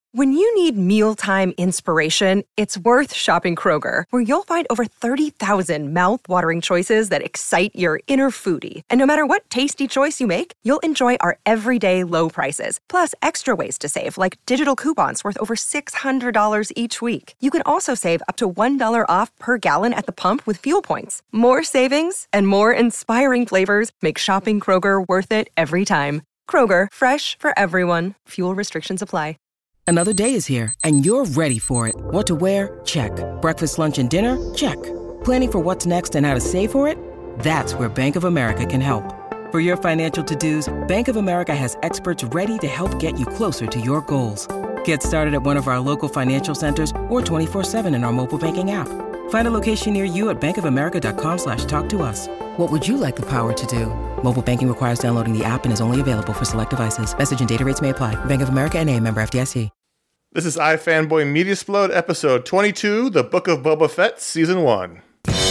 When you need mealtime inspiration, it's worth shopping Kroger, where you'll find over 30,000 mouth-watering choices that excite your inner foodie. And no matter what tasty choice you make, you'll enjoy our everyday low prices, plus extra ways to save, like digital coupons worth over $600 each week. You can also save up to $1 off per gallon at the pump with fuel points. More savings and more inspiring flavors make shopping Kroger worth it every time. Kroger, fresh for everyone. Fuel restrictions apply. Another day is here, and you're ready for it. What to wear? Check. Breakfast, lunch, and dinner? Check. Planning for what's next and how to save for it? That's where Bank of America can help. For your financial to-dos, Bank of America has experts ready to help get you closer to your goals. Get started at one of our local financial centers or 24/7 in our mobile banking app. Find a location near you at bankofamerica.com/talktous. What would you like the power to do? Mobile banking requires downloading the app and is only available for select devices. Message and data rates may apply. Bank of America N.A., member FDIC. This is iFanboy Mediasplode, episode 22, The Book of Boba Fett, season 1.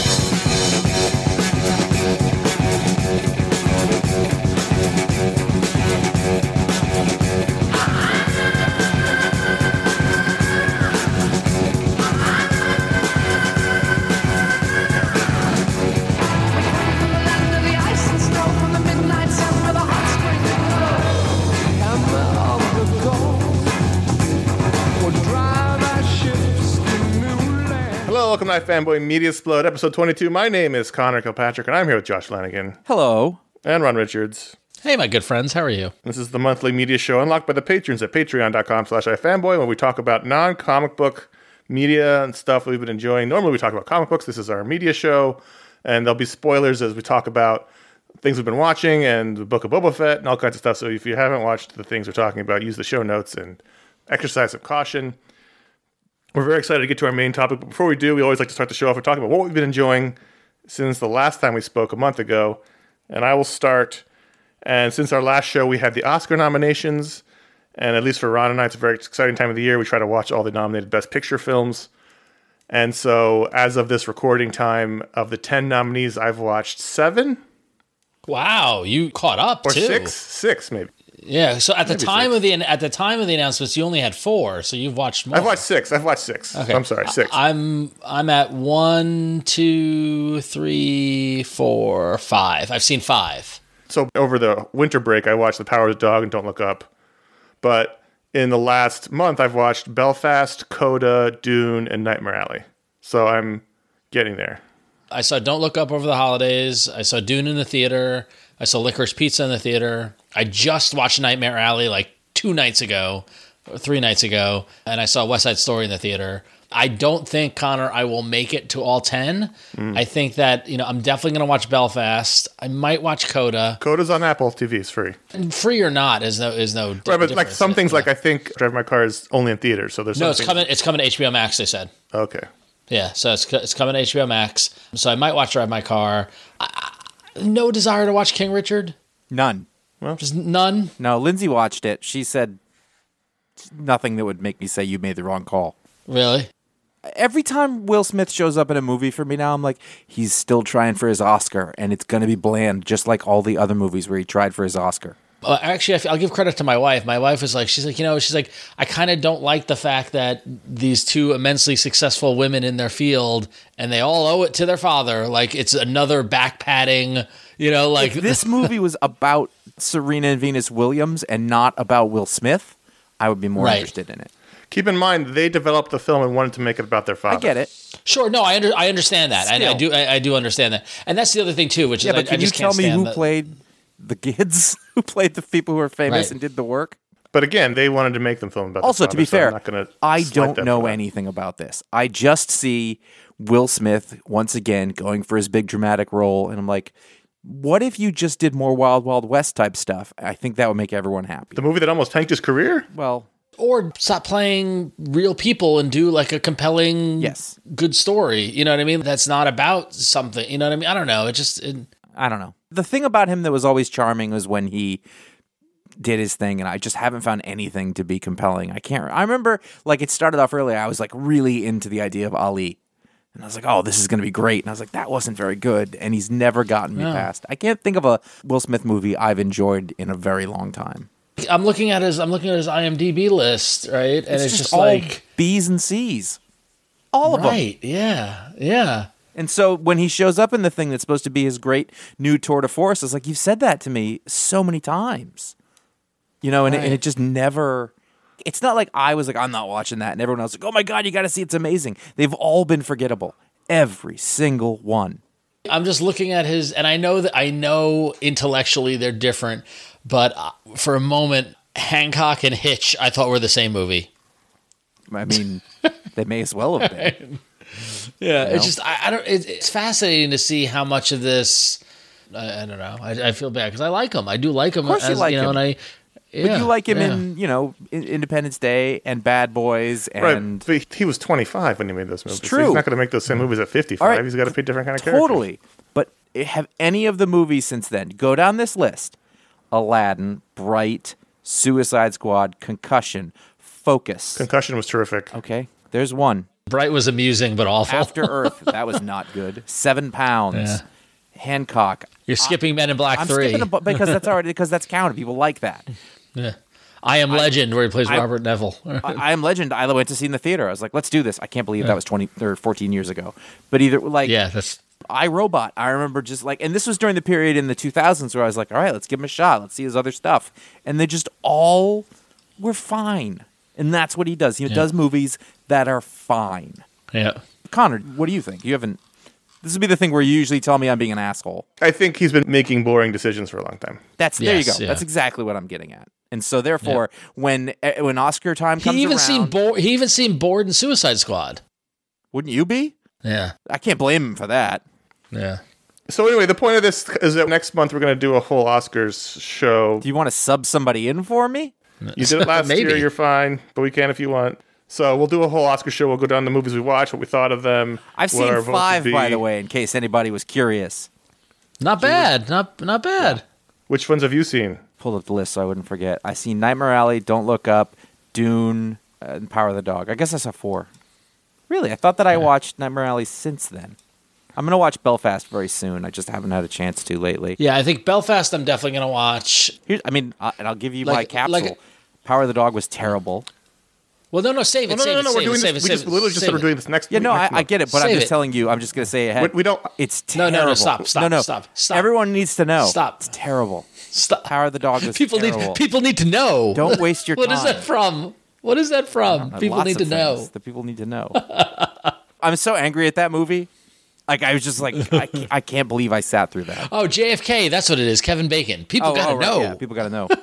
Welcome to iFanboy Mediasplode, episode 22. My name is Connor Kilpatrick, and I'm here with Josh Flanagan. Hello. And Ron Richards. Hey, my good friends. How are you? This is the monthly media show unlocked by the patrons at patreon.com/iFanboy, where we talk about non-comic book media and stuff we've been enjoying. Normally we talk about comic books. This is our media show, and there'll be spoilers as we talk about things we've been watching and the Book of Boba Fett and all kinds of stuff. So if you haven't watched the things we're talking about, use the show notes and exercise some caution. We're very excited to get to our main topic, but before we do, we always like to start the show off with talking about what we've been enjoying since the last time we spoke a month ago. And I will start. And since our last show, we had the Oscar nominations, and at least for Ron and I, it's a very exciting time of the year. We try to watch all the nominated Best Picture films. And so as of this recording time, of the 10 nominees, I've watched 7. Wow, you caught up or too. Or 6 maybe. Yeah, so at the time 6. of the announcements, you only had 4, so you've watched more. I've watched 6. Okay. I'm sorry, 6. I'm at 1, 2, 3, 4, 5. I've seen 5. So over the winter break, I watched The Power of the Dog and Don't Look Up. But in the last month, I've watched Belfast, Coda, Dune, and Nightmare Alley. So I'm getting there. I saw Don't Look Up over the holidays. I saw Dune in the theater. I saw Licorice Pizza in the theater. I just watched Nightmare Alley like 2 nights ago, or 3 nights ago, and I saw West Side Story in the theater. I don't think, Connor, I will make it to all 10. I think that, I'm definitely going to watch Belfast. I might watch Coda. Coda's on Apple TV. It's free. And free or not is no right, but like some things, like I think Drive My Car is only in theaters. So there's it's coming to HBO Max. They said. Okay. Yeah, so it's coming to HBO Max. So I might watch Drive My Car. No desire to watch King Richard. None. Well, just none. No, Lindsay watched it. She said nothing that would make me say you made the wrong call. Really? Every time Will Smith shows up in a movie for me now, I'm like, he's still trying for his Oscar, and it's going to be bland, just like all the other movies where he tried for his Oscar. Actually, I'll give credit to my wife. My wife was like, she's like, I kind of don't like the fact that these 2 immensely successful women in their field, and they all owe it to their father. Like, it's another back padding, like. If this movie was about Serena and Venus Williams and not about Will Smith, I would be more interested in it. Keep in mind, they developed the film and wanted to make it about their father. I get it. Sure, no, I understand that. I do understand that, and that's the other thing too, which is, but can you tell me who played the kids, who played the people who are famous and did the work? But again, they wanted to make them film about. Also, their father, to be fair, so I don't know anything about this. I just see Will Smith once again going for his big dramatic role, and I'm like, what if you just did more Wild Wild West type stuff? I think that would make everyone happy. The movie that almost tanked his career? Well, or stop playing real people and do like a compelling, good story. You know what I mean? That's not about something. You know what I mean? I don't know. I don't know. The thing about him that was always charming was when he did his thing, and I just haven't found anything to be compelling. I remember, like, it started off earlier. I was like really into the idea of Ali. And I was like, oh, this is going to be great. And I was like, that wasn't very good. And he's never gotten me past. I can't think of a Will Smith movie I've enjoyed in a very long time. I'm looking at his IMDb list, right? And it's just all like B's and C's. All of them. right, yeah. And so when he shows up in the thing that's supposed to be his great new tour de force, it's like, you've said that to me so many times. And it just never... It's not like I was like, I'm not watching that, and everyone else was like, oh my God, you got to see, it's amazing. They've all been forgettable. Every single one. I'm just looking at his, and I know intellectually they're different, but for a moment, Hancock and Hitch I thought were the same movie. I mean, they may as well have been. Yeah, it's just I don't. It's fascinating to see how much of this. I don't know. I feel bad because I like him. I do like him. Of course, you like him. And but you like him in Independence Day and Bad Boys and right. But he was 25 when he made those movies. It's true. So he's not going to make those same movies at 55. All right. He's got to be a different kind of character. Totally. But have any of the movies since then, go down this list: Aladdin, Bright, Suicide Squad, Concussion, Focus. Concussion was terrific. Okay, there's one. Bright was amusing but awful. After Earth, that was not good. 7 Pounds. Yeah. Hancock. You're skipping Men in Black 3. I'm skipping because that's counted. People like that. Yeah. I Am Legend, where he plays Robert Neville. I Am Legend, I went to see in the theater. I was like, let's do this. I can't believe that was 20 or 14 years ago. But either that's iRobot, I remember just and this was during the period in the 2000s where I was like, all right, let's give him a shot. Let's see his other stuff. And they just all were fine. And that's what he does. He does movies that are fine. Yeah. Connor, what do you think? This would be the thing where you usually tell me I'm being an asshole. I think he's been making boring decisions for a long time. There you go. Yeah. That's exactly what I'm getting at. And so therefore, when Oscar time comes he even around... seemed bored in Suicide Squad. Wouldn't you be? Yeah. I can't blame him for that. Yeah. So anyway, the point of this is that next month we're going to do a whole Oscars show. Do you want to sub somebody in for me? You did it last year, you're fine, but we can if you want. So we'll do a whole Oscar show. We'll go down the movies we watched, what we thought of them. I've seen 5, by the way, in case anybody was curious. Not bad. Not bad. Yeah. Which ones have you seen? Pulled up the list so I wouldn't forget. I seen Nightmare Alley, Don't Look Up, Dune, and Power of the Dog. I guess I saw 4. Really? I thought that I watched Nightmare Alley since then. I'm going to watch Belfast very soon. I just haven't had a chance to lately. Yeah, I think Belfast I'm definitely going to watch. And I'll give you my capsule. Power of the Dog was terrible. Well, no, save it. No, we're doing this. We literally just said we're doing this next. Yeah, no, next I get it, but I'm just it. telling you. I'm just going to say ahead. We don't. It's terrible. No, stop. Everyone needs to know. Stop. It's terrible. Stop. Power of the Dog is terrible. People need to know. Don't waste your time. What is that from? What is that from? People need to know. The people need to know. I'm so angry at that movie. Like, I was just like, I can't believe I sat through that. Oh, JFK, that's what it is. Kevin Bacon. People gotta know. Yeah, people gotta know.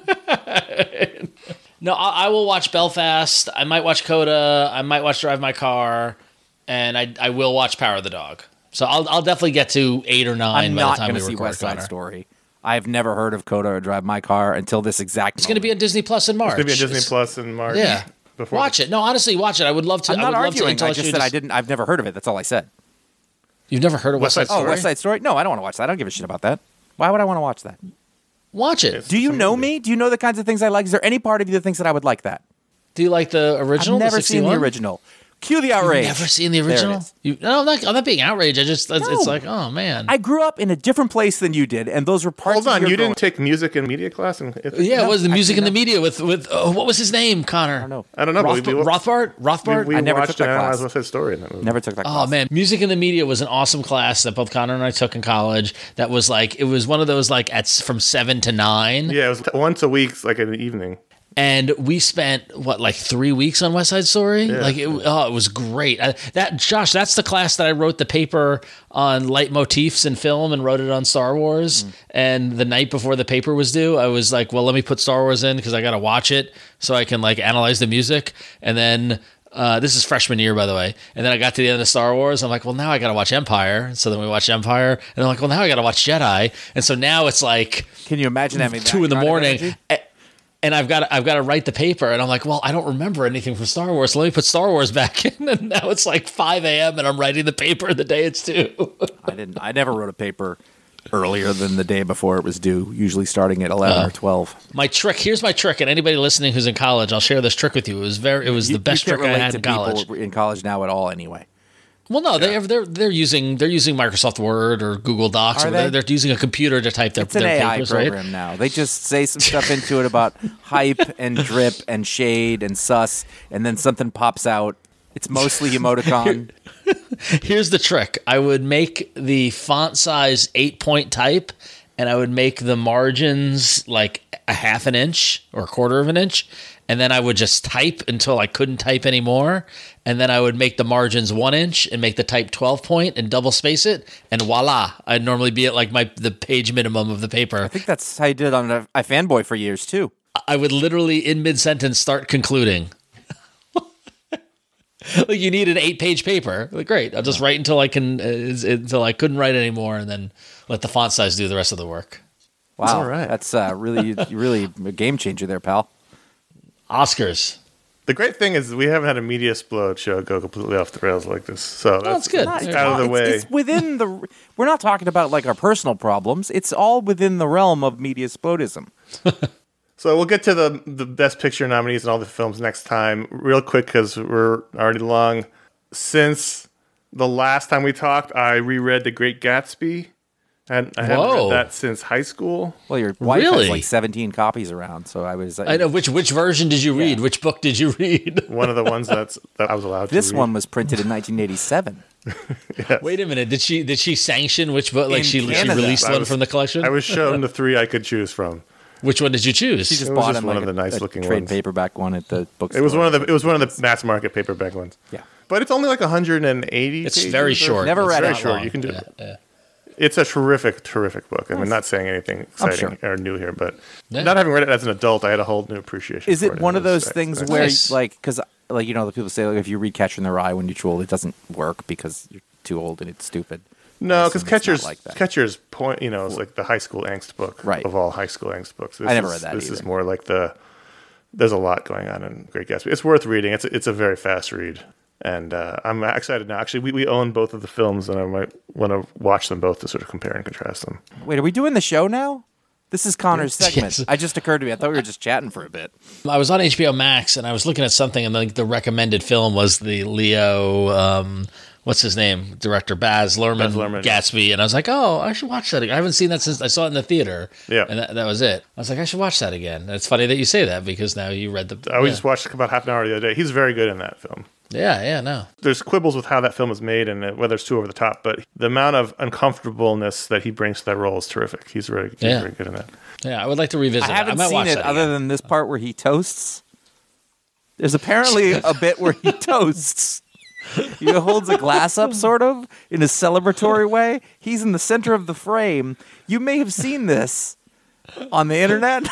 No, I will watch Belfast. I might watch Coda. I might watch Drive My Car, and I will watch Power of the Dog. So I'll definitely get to 8 or 9 I'm by not the time going we to see record. West Side Story. I've never heard of Coda or Drive My Car until this exact. It's going to be on Disney Plus in March. It's going to be on Disney Plus in March. Yeah, watch it. No, honestly, watch it. I would love to. I'm not arguing. I just said I didn't. I've never heard of it. That's all I said. You've never heard of West Side Story? Oh, West Side Story? No, I don't want to watch that. I don't give a shit about that. Why would I want to watch that? Watch it. Do you know me? Do you know the kinds of things I like? Is there any part of you that thinks that I would like that? Do you like the original? I've never seen the original. Cue the outrage. You've never seen the original? No, I'm not being outraged. It's like, oh man. I grew up in a different place than you did, and those were parts. Hold on, of you didn't take music and media class? Yeah, it was the music and the media with what was his name, Connor? I don't know. Rothbard. We I never watched took that and class. analyzed West Side Story in that movie. Never took that class. Oh man, music and the media was an awesome class that both Connor and I took in college. That was like it was one of those like from 7 to 9. Yeah, it was once a week, like in the evening. And we spent 3 weeks on West Side Story. Yeah. It was great. Josh, that's the class that I wrote the paper on leitmotifs in film and wrote it on Star Wars. And the night before the paper was due, I was like, well, let me put Star Wars in because I got to watch it so I can analyze the music. And then this is freshman year, by the way. And then I got to the end of Star Wars. I'm like, well, now I got to watch Empire. So then we watched Empire. And I'm like, well, now I got to watch Jedi. And so now it's like, can you imagine having 2 in the morning? And I've got to write the paper, and I'm like, well, I don't remember anything from Star Wars, so let me put Star Wars back in. And now it's like 5 a.m. and I'm writing the paper the day it's due. I never wrote a paper earlier than the day before it was due. Usually starting at 11 or 12. Here's my trick, and anybody listening who's in college, I'll share this trick with you. It was the best trick I had in college. People in college now at all, anyway. Well, no, they're using Microsoft Word or Google Docs. Are Or they? They're using a computer to type their, It's an their AI papers, program right? now. They just say some stuff into it about hype and drip and shade and sus, and then something pops out. It's mostly emoticon. Here's the trick: I would make the font size 8-point type, and I would make the margins like a half an inch or a quarter of an inch, and then I would just type until I couldn't type anymore, and then I would make the margins 1 inch and make the type 12-point and double space it, and voila! I'd normally be at like the page minimum of the paper. I think that's how you did it on iFanboy for years too. I would literally in mid-sentence start concluding. Like you need an 8-page paper. Like great, I'll just write until I couldn't write anymore, and then let the font size do the rest of the work. Wow, all right. That's really a game changer there, pal. Oscars. The great thing is we haven't had a Media Explode show go completely off the rails like this. So That's good. It's Nice. out of the way. It's within the. We're not talking about like our personal problems. It's all within the realm of media explodism. So we'll get to the Best Picture nominees and all the films next time. Real quick, because we're already long. Since the last time we talked, I reread The Great Gatsby. And I haven't Whoa. read that since high school. Well, your wife Really? has like 17 copies around, so I was. I know which version did you read? Which book did you read? One of the ones that I was allowed to This read. one was printed in 1987. Wait a minute. Did she sanction which book? Like In she Canada. released I one was- from the collection? I was shown the 3 I could choose from. Which one did you choose? She just It was bought just him one like of the a nice-looking trade ones. paperback one at the bookstore. It was one of the mass market paperback ones. Yeah. But it's only like 180 It's pages very or- short. Never It's read not Very short. long. You can do Yeah, it. yeah. It's a terrific book. I mean, not saying anything exciting sure. or new here, but Yeah. not having read it as an adult, I had a whole new appreciation. Is for it one of those It's things excellent. where, Nice. like, because, like, you know, the people say, like, if you read Catcher in the Rye when you're too old, it doesn't work because you're too old and it's stupid. No, I because assume it's not like that. Catcher's point, is like the high school angst book Right. of all high school angst books. I never read that This is either. more like there's a lot going on in Great Gatsby. It's worth reading. It's a very fast read. And I'm excited now. Actually, we own both of the films, and I might want to watch them both to sort of compare and contrast them. Wait, are we doing the show now? This is Connor's segment. Yes. I just occurred to me. I thought we were just chatting for a bit. I was on HBO Max and I was looking at something, and like the recommended film was the Leo, what's his name, director Baz Luhrmann, Gatsby, and I was like, oh, I should watch that again. I haven't seen that since I saw it in the theater. Yeah. And that was it. I was like, I should watch that again. And it's funny that you say that because now you read the. We just watched about half an hour the other day. He's very good in that film. Yeah, no. There's quibbles with how that film is made and whether it's too over the top, but the amount of uncomfortableness that he brings to that role is terrific. He's very good in that. Yeah, I would like to revisit I it. haven't might seen watch it that other again. than this part where he toasts. There's apparently a bit where he toasts. He holds a glass up, sort of, in a celebratory way. He's in the center of the frame. You may have seen this on the internet.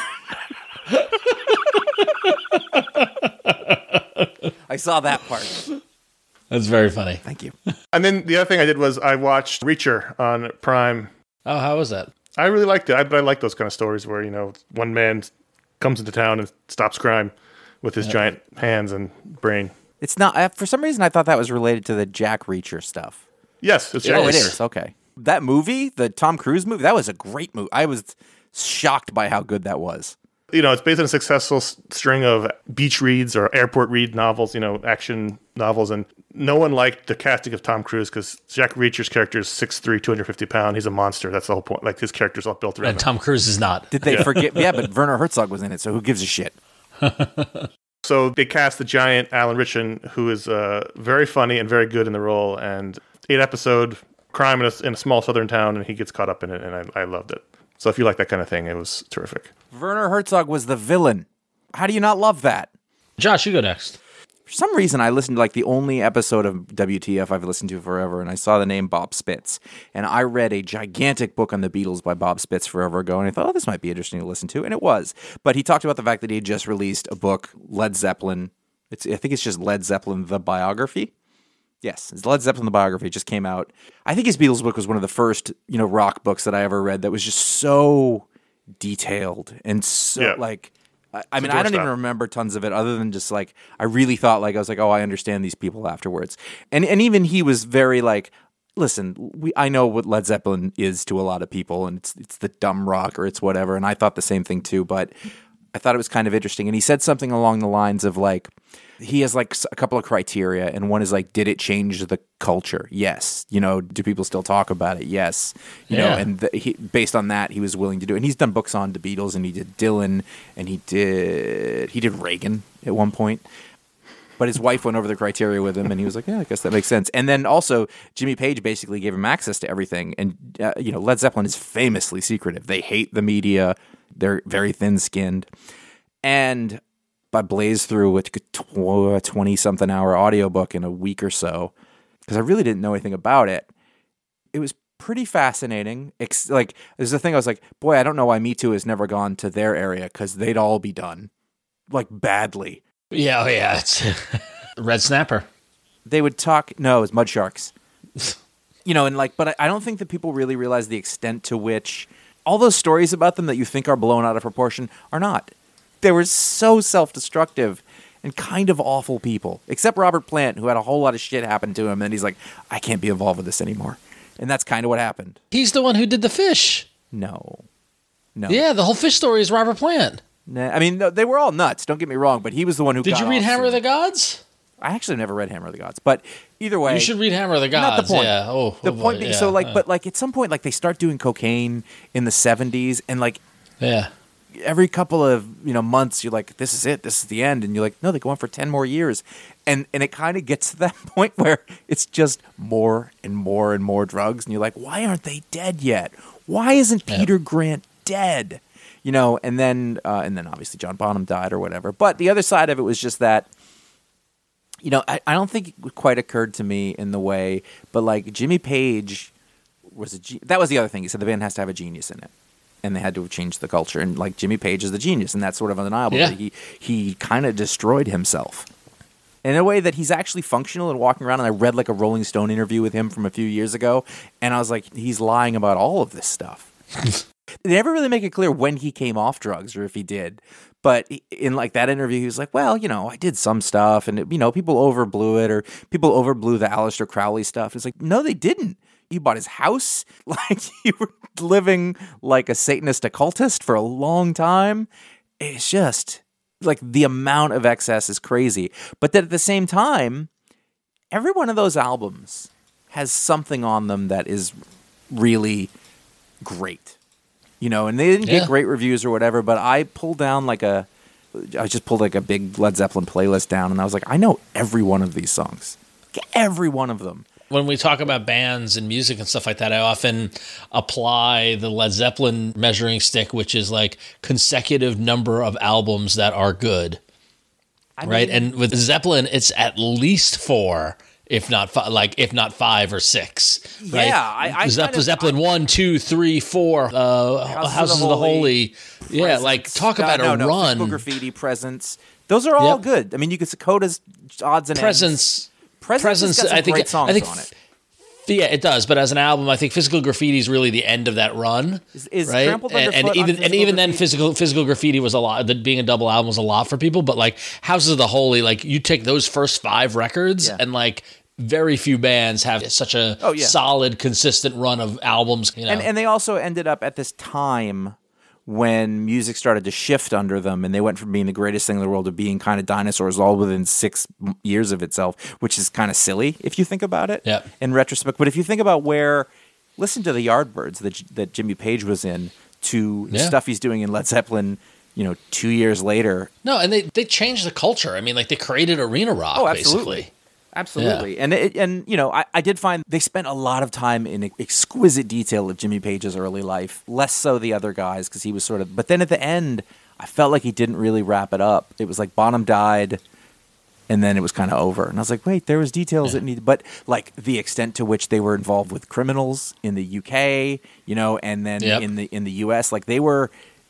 I saw that part. That's very funny. Thank you. And then the other thing I did was I watched Reacher on Prime. Oh, how was that? I really liked it. But I like those kind of stories where, one man comes into town and stops crime with his giant hands and brain. It's not, for some reason, I thought that was related to the Jack Reacher stuff. Yes, it's It Oh, it is. is. Okay. That movie, the Tom Cruise movie, that was a great movie. I was shocked by how good that was. It's based on a successful string of beach reads or airport read novels, action novels. And no one liked the casting of Tom Cruise because Jack Reacher's character is 6'3", 250 pounds. He's a monster. That's the whole point. Like, his character's all built around And him. Tom Cruise is not. Did they forget? Yeah, but Werner Herzog was in it, so who gives a shit? So they cast the giant Alan Ritchson, who is very funny and very good in the role. And 8-episode crime in a small southern town, and he gets caught up in it, and I loved it. So if you like that kind of thing, it was terrific. Werner Herzog was the villain. How do you not love that? Josh, you go next. For some reason, I listened to like the only episode of WTF I've listened to forever, and I saw the name Bob Spitz. And I read a gigantic book on the Beatles by Bob Spitz forever ago, and I thought, oh, this might be interesting to listen to, and it was. But he talked about the fact that he had just released a book, Led Zeppelin. I think it's just Led Zeppelin, the biography. Yes, it's Led Zeppelin, the biography. It just came out. I think his Beatles book was one of the first, rock books that I ever read that was just so detailed and so I mean, I don't even remember tons of it other than just like, I really thought I was like, oh, I understand these people afterwards. And even he was very like, listen, I know what Led Zeppelin is to a lot of people and it's the dumb rock or it's whatever. And I thought the same thing too, but I thought it was kind of interesting. And he said something along the lines of like, he has like a couple of criteria, and one is like, did it change the culture? Yes. Do people still talk about it? Yes. You know, and based on that, he was willing to do it. And he's done books on the Beatles, and he did Dylan, and he did Reagan at one point. But his wife went over the criteria with him, and he was like, yeah, I guess that makes sense. And then also, Jimmy Page basically gave him access to everything. And, Led Zeppelin is famously secretive. They hate the media. They're very thin-skinned. And I blazed through a 20-something hour audiobook in a week or so because I really didn't know anything about it. It was pretty fascinating. Like, there's a thing I was like, boy, I don't know why Me Too has never gone to their area because they'd all be done, like, badly. Yeah, it's Red Snapper. They would talk. No, it was Mud Sharks. But I don't think that people really realize the extent to which all those stories about them that you think are blown out of proportion are not. They were so self-destructive and kind of awful people, except Robert Plant, who had a whole lot of shit happen to him, and he's like, I can't be involved with this anymore. And that's kind of what happened. He's the one who did the fish. No. Yeah, the whole fish story is Robert Plant. Nah, I mean, they were all nuts, don't get me wrong, but he was the one who Did you read Hammer of the Gods? I actually never read Hammer of the Gods, but either way. You should read Hammer of the Gods. Not the point. Yeah. The point being, but at some point, like, they start doing cocaine in the 70s, and, like, every couple of, months, you're like, this is it, this is the end, and you're like, no, they go on for 10 more years, and it kind of gets to that point where it's just more and more and more drugs, and you're like, why aren't they dead yet? Why isn't Peter Grant dead? And then obviously John Bonham died or whatever. But the other side of it was just that, I don't think it quite occurred to me in the way, but like Jimmy Page that was the other thing. He said the band has to have a genius in it, and they had to change the culture. And like Jimmy Page is the genius, and that's sort of undeniable. Yeah. He kind of destroyed himself in a way that he's actually functional and walking around. And I read like a Rolling Stone interview with him from a few years ago, and I was like, he's lying about all of this stuff. They never really make it clear when he came off drugs or if he did. But in like that interview, he was like, well, I did some stuff and, people overblew it or people overblew the Aleister Crowley stuff. It's like, no, they didn't. You bought his house. Like you were living like a Satanist occultist for a long time. It's just like the amount of excess is crazy. But then at the same time, every one of those albums has something on them that is really great. And they didn't get great reviews or whatever, but I pulled down I just pulled like a big Led Zeppelin playlist down, and I was like, I know every one of these songs. Every one of them. When we talk about bands and music and stuff like that, I often apply the Led Zeppelin measuring stick, which is like consecutive number of albums that are good. Right? And with Zeppelin, it's at least 4. If not 5 or 6, right? Yeah, Zeppelin 1, 2, 3, 4, Houses of the Holy. Yeah, like talk about a run. Physical Graffiti, Presence. Those are all good. I mean, you could Dakota's odds and Presence. Presence has got some great songs on it. Yeah, it does. But as an album, I think Physical Graffiti is really the end of that run, is right? Trampled Underfoot and even then, Physical Graffiti was a lot. Being a double album was a lot for people. But like Houses of the Holy, like you take those first 5 records and like. Very few bands have such a solid, consistent run of albums. And they also ended up at this time when music started to shift under them, and they went from being the greatest thing in the world to being kind of dinosaurs all within 6 years of itself, which is kind of silly if you think about it in retrospect. But if you think about listen to the Yardbirds that Jimmy Page was in to stuff he's doing in Led Zeppelin, 2 years later. No, and they changed the culture. I mean, like they created arena rock, basically. Absolutely. Yeah. I did find they spent a lot of time in exquisite detail of Jimmy Page's early life, less so the other guys because he was but then at the end, I felt like he didn't really wrap it up. It was like Bonham died and then it was kind of over. And I was like, wait, there was details that needed, but like the extent to which they were involved with criminals in the UK, and then in the US, like they were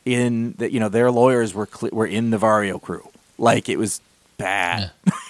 in their lawyers were in the Vario crew. Like it was bad.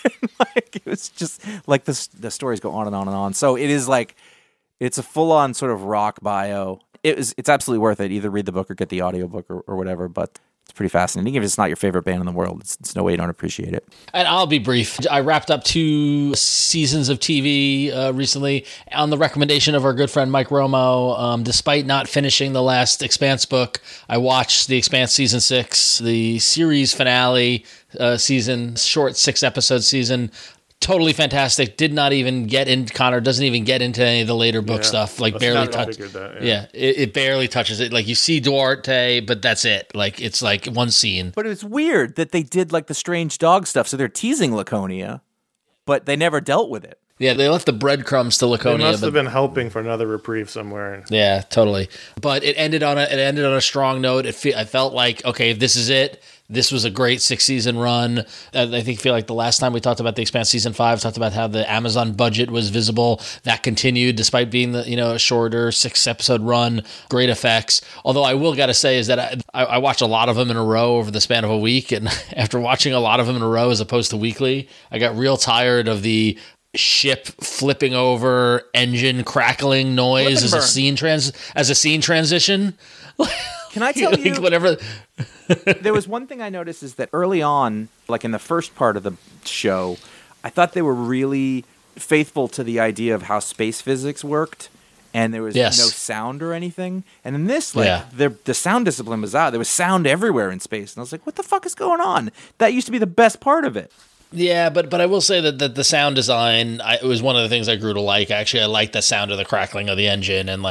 Like it was just like the stories go on and on and on. So it is like it's a full on sort of rock bio. It's absolutely worth it. Either read the book or get the audiobook or whatever. But pretty fascinating. Even if it's not your favorite band in the world, it's no way you don't appreciate it. And I'll be brief. I wrapped up 2 seasons of TV recently on the recommendation of our good friend Mike Romo. Despite not finishing the last Expanse book, I watched The Expanse Season 6, the series finale season, short 6-episode season. Totally fantastic. Did not even get in. Connor doesn't even get into any of the later book stuff. Like barely touches. It barely touches it. Like you see Duarte, but that's it. Like it's like one scene. But it's weird that they did like the strange dog stuff. So they're teasing Laconia, but they never dealt with it. Yeah, they left the breadcrumbs to Laconia. They must have been hoping for another reprieve somewhere. Yeah, totally. But it ended on a strong note. I felt like, okay, this is it. This was a great 6-season run. I feel like the last time we talked about The Expanse season 5, talked about how the Amazon budget was visible. That continued despite being a shorter 6-episode run. Great effects. Although I will got to say is that I watched a lot of them in a row over the span of a week, and after watching a lot of them in a row as opposed to weekly, I got real tired of the ship flipping over, engine crackling noise as a scene transition. Can I tell you? Whatever. There was one thing I noticed is that early on, like in the first part of the show, I thought they were really faithful to the idea of how space physics worked, and there was no sound or anything. And in this, the sound discipline was out. There was sound everywhere in space, and I was like, "What the fuck is going on?" That used to be the best part of it. Yeah, but I will say that the sound design, it was one of the things I grew to like. Actually, I liked the sound of the crackling of the engine, and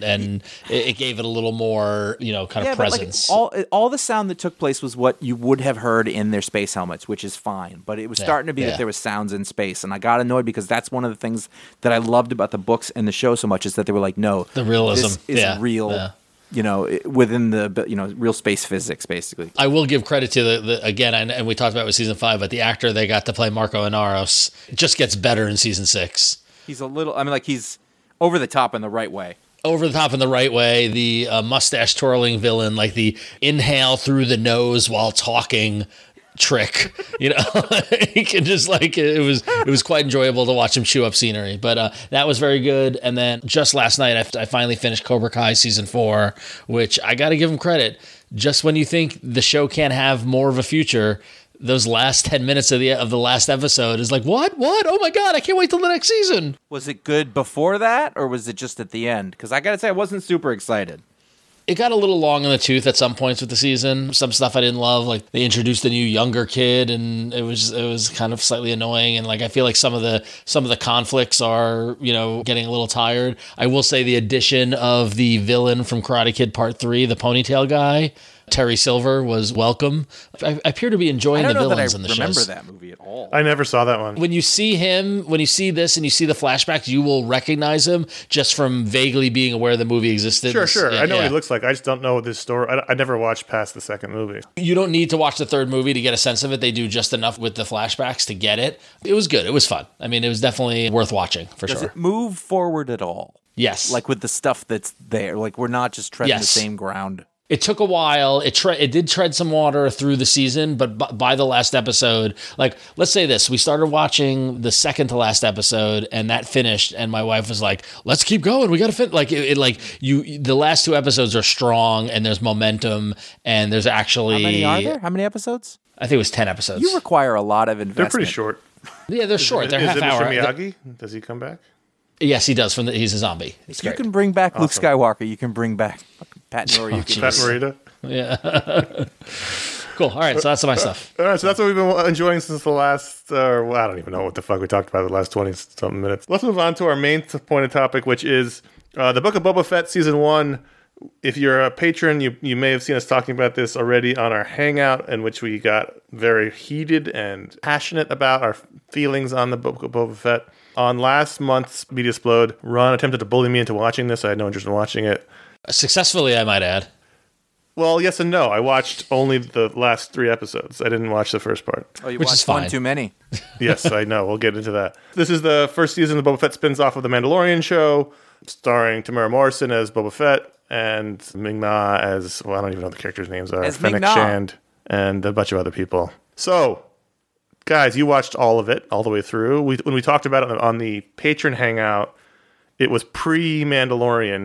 it gave it a little more, kind of presence. Like all the sound that took place was what you would have heard in their space helmets, which is fine. But it was starting to be that there was sounds in space, and I got annoyed because that's one of the things that I loved about the books and the show so much is that they were like, no, the realism is real. Yeah. Within the real space physics, basically. I will give credit to the again, and we talked about it with season 5, but the actor they got to play Marco Inaros just gets better in season 6. He's he's over the top in the right way. Over the top in the right way. The mustache twirling villain, like the inhale through the nose while talking trick, he can just it was quite enjoyable to watch him chew up scenery, but that was very good. And then just last night I finally finished Cobra Kai season 4, which I gotta give him credit. Just when you think the show can't have more of a future, those last 10 minutes of the last episode is like, what oh my god, I can't wait till the next season. Was it good before that, or was it just at the end? Because I gotta say I wasn't super excited. It got a little long in the tooth at some points with the season. Some stuff I didn't love, like they introduced a new younger kid, and it was kind of slightly annoying. And like I feel like some of the conflicts are getting a little tired. I will say the addition of the villain from Karate Kid Part 3, the ponytail guy, Terry Silver, was welcome. I appear to be enjoying the villains in the show. I don't remember that movie at all. I never saw that one. When you see this and you see the flashbacks, you will recognize him just from vaguely being aware the movie existed. Sure. I know what he looks like. I just don't know this story. I never watched past the second movie. You don't need to watch the third movie to get a sense of it. They do just enough with the flashbacks to get it. It was good. It was fun. I mean, it was definitely worth watching for sure. Does it move forward at all? Yes. Like with the stuff that's there. Like we're not just treading the same ground. It took a while. It did tread some water through the season, but by the last episode, like, let's say this, we started watching the second to last episode, and that finished, and my wife was like, let's keep going. We got to fit. Like, the last 2 episodes are strong, and there's momentum, and there's actually... How many are there? How many episodes? I think it was 10 episodes. You require a lot of investment. They're pretty short. Yeah, they're short. They're half hour. Is it Mr. Miyagi? Does he come back? Yes, he does. He's a zombie. If you can bring back Luke Skywalker, you can bring back Pat Morita. Pat Morita. Yeah. Cool. All right, so that's my stuff. All right, so that's what we've been enjoying since the last, I don't even know what the fuck we talked about the last 20-something minutes. Let's move on to our main point of topic, which is the Book of Boba Fett Season 1. If you're a patron, you may have seen us talking about this already on our Hangout, in which we got very heated and passionate about our feelings on the Book of Boba Fett. On last month's Mediasplode, Ron attempted to bully me into watching this. I had no interest in watching it. Successfully, I might add. Well, yes and no. I watched only the last 3 episodes. I didn't watch the first part. Oh, you Which watched is fine. one too many. Yes, I know. We'll get into that. This is the first season of Boba Fett spins off of The Mandalorian show, starring Tamara Morrison as Boba Fett and Ming-Na as, I don't even know what the characters' names are. As Fennec Ming-Na. Shand and a bunch of other people. So, guys, you watched all of it, all the way through. When we talked about it on the Patron Hangout, it was pre-Mandalorian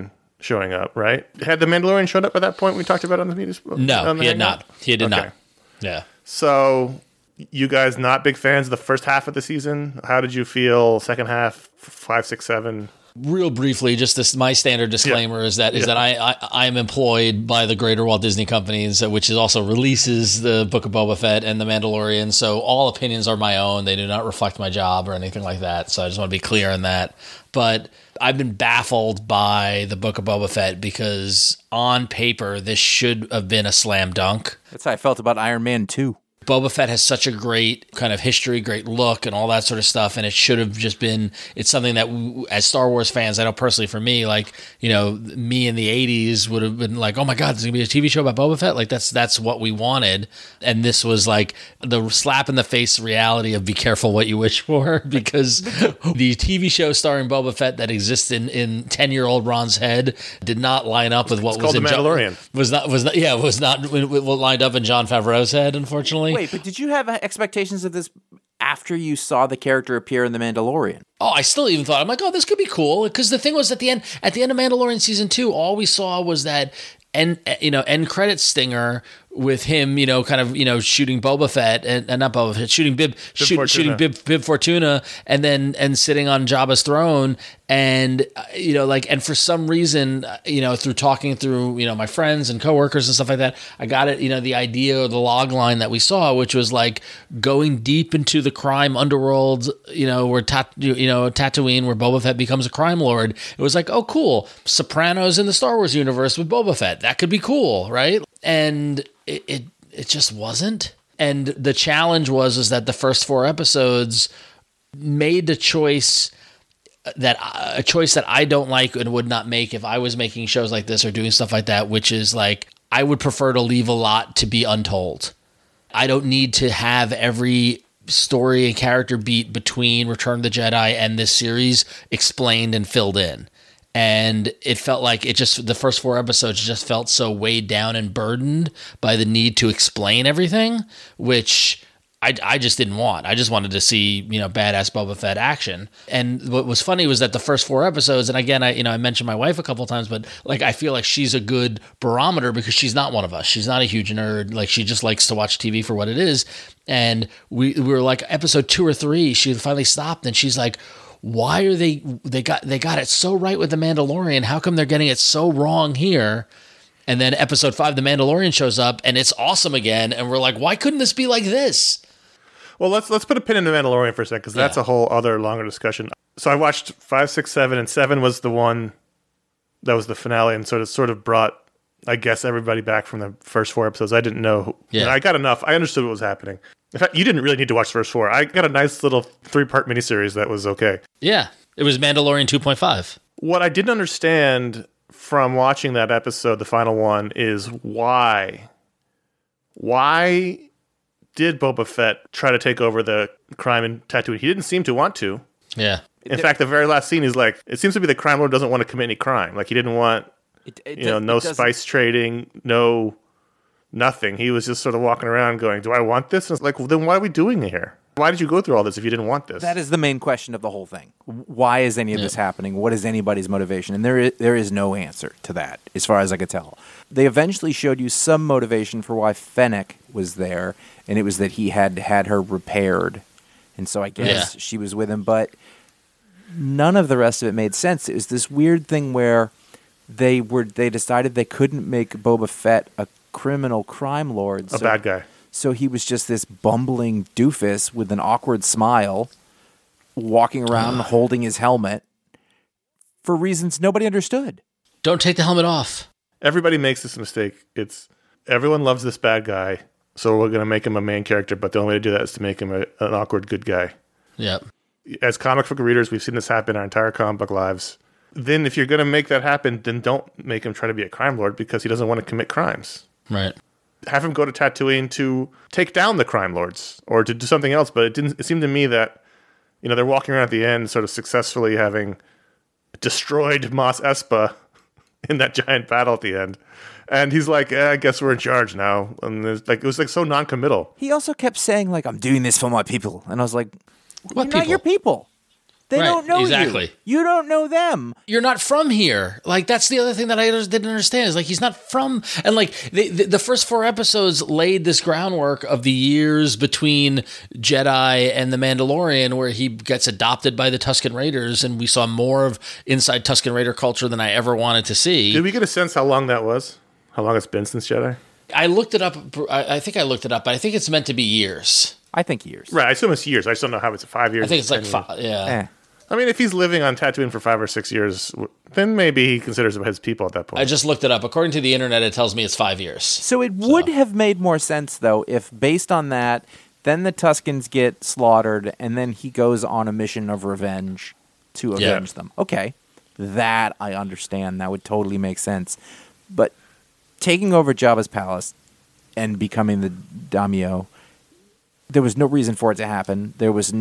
showing up, right? Had the Mandalorian showed up at that point we talked about on the media? No, he had not. He did Okay. not. Yeah. So, you guys not big fans of the first half of the season? How did you feel second half, 5, 6, 7? Real briefly, just this, my standard disclaimer is that I am employed by the greater Walt Disney Companies, which is also releases the Book of Boba Fett and the Mandalorian. So all opinions are my own. They do not reflect my job or anything like that. So I just want to be clear on that. But I've been baffled by the Book of Boba Fett because on paper this should have been a slam dunk. That's how I felt about Iron Man 2. Boba Fett has such a great kind of history, great look, and all that sort of stuff. And it should have just been, it's something that as Star Wars fans, I know personally for me, like, you know, me in the 80s would have been like, oh my God, there's going to be a TV show about Boba Fett. Like that's what we wanted. And this was like the slap in the face reality of be careful what you wish for, because the TV show starring Boba Fett that exists in 10-year-old Ron's head did not line up with what was in The Mandalorian. was not what lined up in Jon Favreau's head, unfortunately. Wait, but did you have expectations of this after you saw the character appear in The Mandalorian? Oh, I still even thought, I'm like, oh, this could be cool. Because the thing was at the end of Mandalorian season 2, all we saw was that end credit stinger with him, kind of, shooting Boba Fett and not Boba Fett, shooting Bib Fortuna, and then sitting on Jabba's throne, and and for some reason, through talking through my friends and coworkers and stuff like that, I got it, the idea or the log line that we saw, which was like going deep into the crime underworld, where Tatooine, where Boba Fett becomes a crime lord. It was like, oh, cool, Sopranos in the Star Wars universe with Boba Fett. That could be cool, right? And it just wasn't. And the challenge was that the first 4 episodes made a choice that I don't like and would not make if I was making shows like this or doing stuff like that, which is like, I would prefer to leave a lot to be untold. I don't need to have every story and character beat between Return of the Jedi and this series explained and filled in. And it felt like the first 4 episodes just felt so weighed down and burdened by the need to explain everything, which I just didn't want. I just wanted to see, badass Boba Fett action. And what was funny was that the first 4 episodes, and again, I mentioned my wife a couple of times, but like, I feel like she's a good barometer because she's not one of us. She's not a huge nerd. Like, she just likes to watch TV for what it is. And we were like episode 2 or 3, she finally stopped and she's like, why are they got it so right with The Mandalorian? How come they're getting it so wrong here? And then episode 5, The Mandalorian shows up and it's awesome again. And we're like, why couldn't this be like this? Well, let's put a pin in The Mandalorian for a second, because that's a whole other longer discussion. So I watched 5, 6, 7, and 7 was the one that was the finale and sort of brought, I guess, everybody back from the first 4 episodes. I didn't know. Yeah. I got enough. I understood what was happening. In fact, you didn't really need to watch the first 4. I got a nice little 3-part miniseries that was okay. Yeah, it was Mandalorian 2.5. What I didn't understand from watching that episode, the final one, is why did Boba Fett try to take over the crime in Tatooine? He didn't seem to want to. Yeah. In fact, the very last scene, he's like, it seems to be the crime lord doesn't want to commit any crime. Like, he didn't want, no spice trading, no nothing. He was just sort of walking around going, do I want this? And it's like, well, then why are we doing it here? Why did you go through all this if you didn't want this? That is the main question of the whole thing. Why is any of this happening? What is anybody's motivation? And there is no answer to that, as far as I could tell. They eventually showed you some motivation for why Fennec was there, and it was that he had her repaired. And so I guess she was with him, but none of the rest of it made sense. It was this weird thing where they decided they couldn't make Boba Fett a criminal crime lord. A bad guy. So he was just this bumbling doofus with an awkward smile, walking around holding his helmet for reasons nobody understood. Don't take the helmet off. Everybody makes this mistake. Everyone loves this bad guy, so we're going to make him a main character, but the only way to do that is to make him an awkward good guy. Yep. As comic book readers, we've seen this happen our entire comic book lives. Then if you're going to make that happen, then don't make him try to be a crime lord because he doesn't want to commit crimes. Right. Have him go to Tatooine to take down the crime lords or to do something else. But it seemed to me that, they're walking around at the end sort of successfully having destroyed Mos Espa in that giant battle at the end. And he's like, I guess we're in charge now. And it was like so non-committal. He also kept saying, like, I'm doing this for my people. And I was like, What you're not your people. They Right, don't know exactly. you. You don't know them. You're not from here. Like, that's the other thing that I didn't understand is like, he's not from, and like the first 4 episodes laid this groundwork of the years between Jedi and the Mandalorian, where he gets adopted by the Tusken Raiders, and we saw more of inside Tusken Raider culture than I ever wanted to see. Did we get a sense how long that was? How long it's been since Jedi? I looked it up. I think I looked it up, but I think it's meant to be years. I think years. Right, I assume it's years. I just don't know how it's 5 years. I think it's like 10 5. Yeah. Eh. I mean, if he's living on Tatooine for 5 or 6 years, then maybe he considers them his people at that point. I just looked it up. According to the internet, it tells me it's 5 years. So it would have made more sense, though, if based on that, then the Tuskens get slaughtered, and then he goes on a mission of revenge to avenge them. Okay, that I understand. That would totally make sense. But taking over Jabba's palace and becoming the daimyo, there was no reason for it to happen.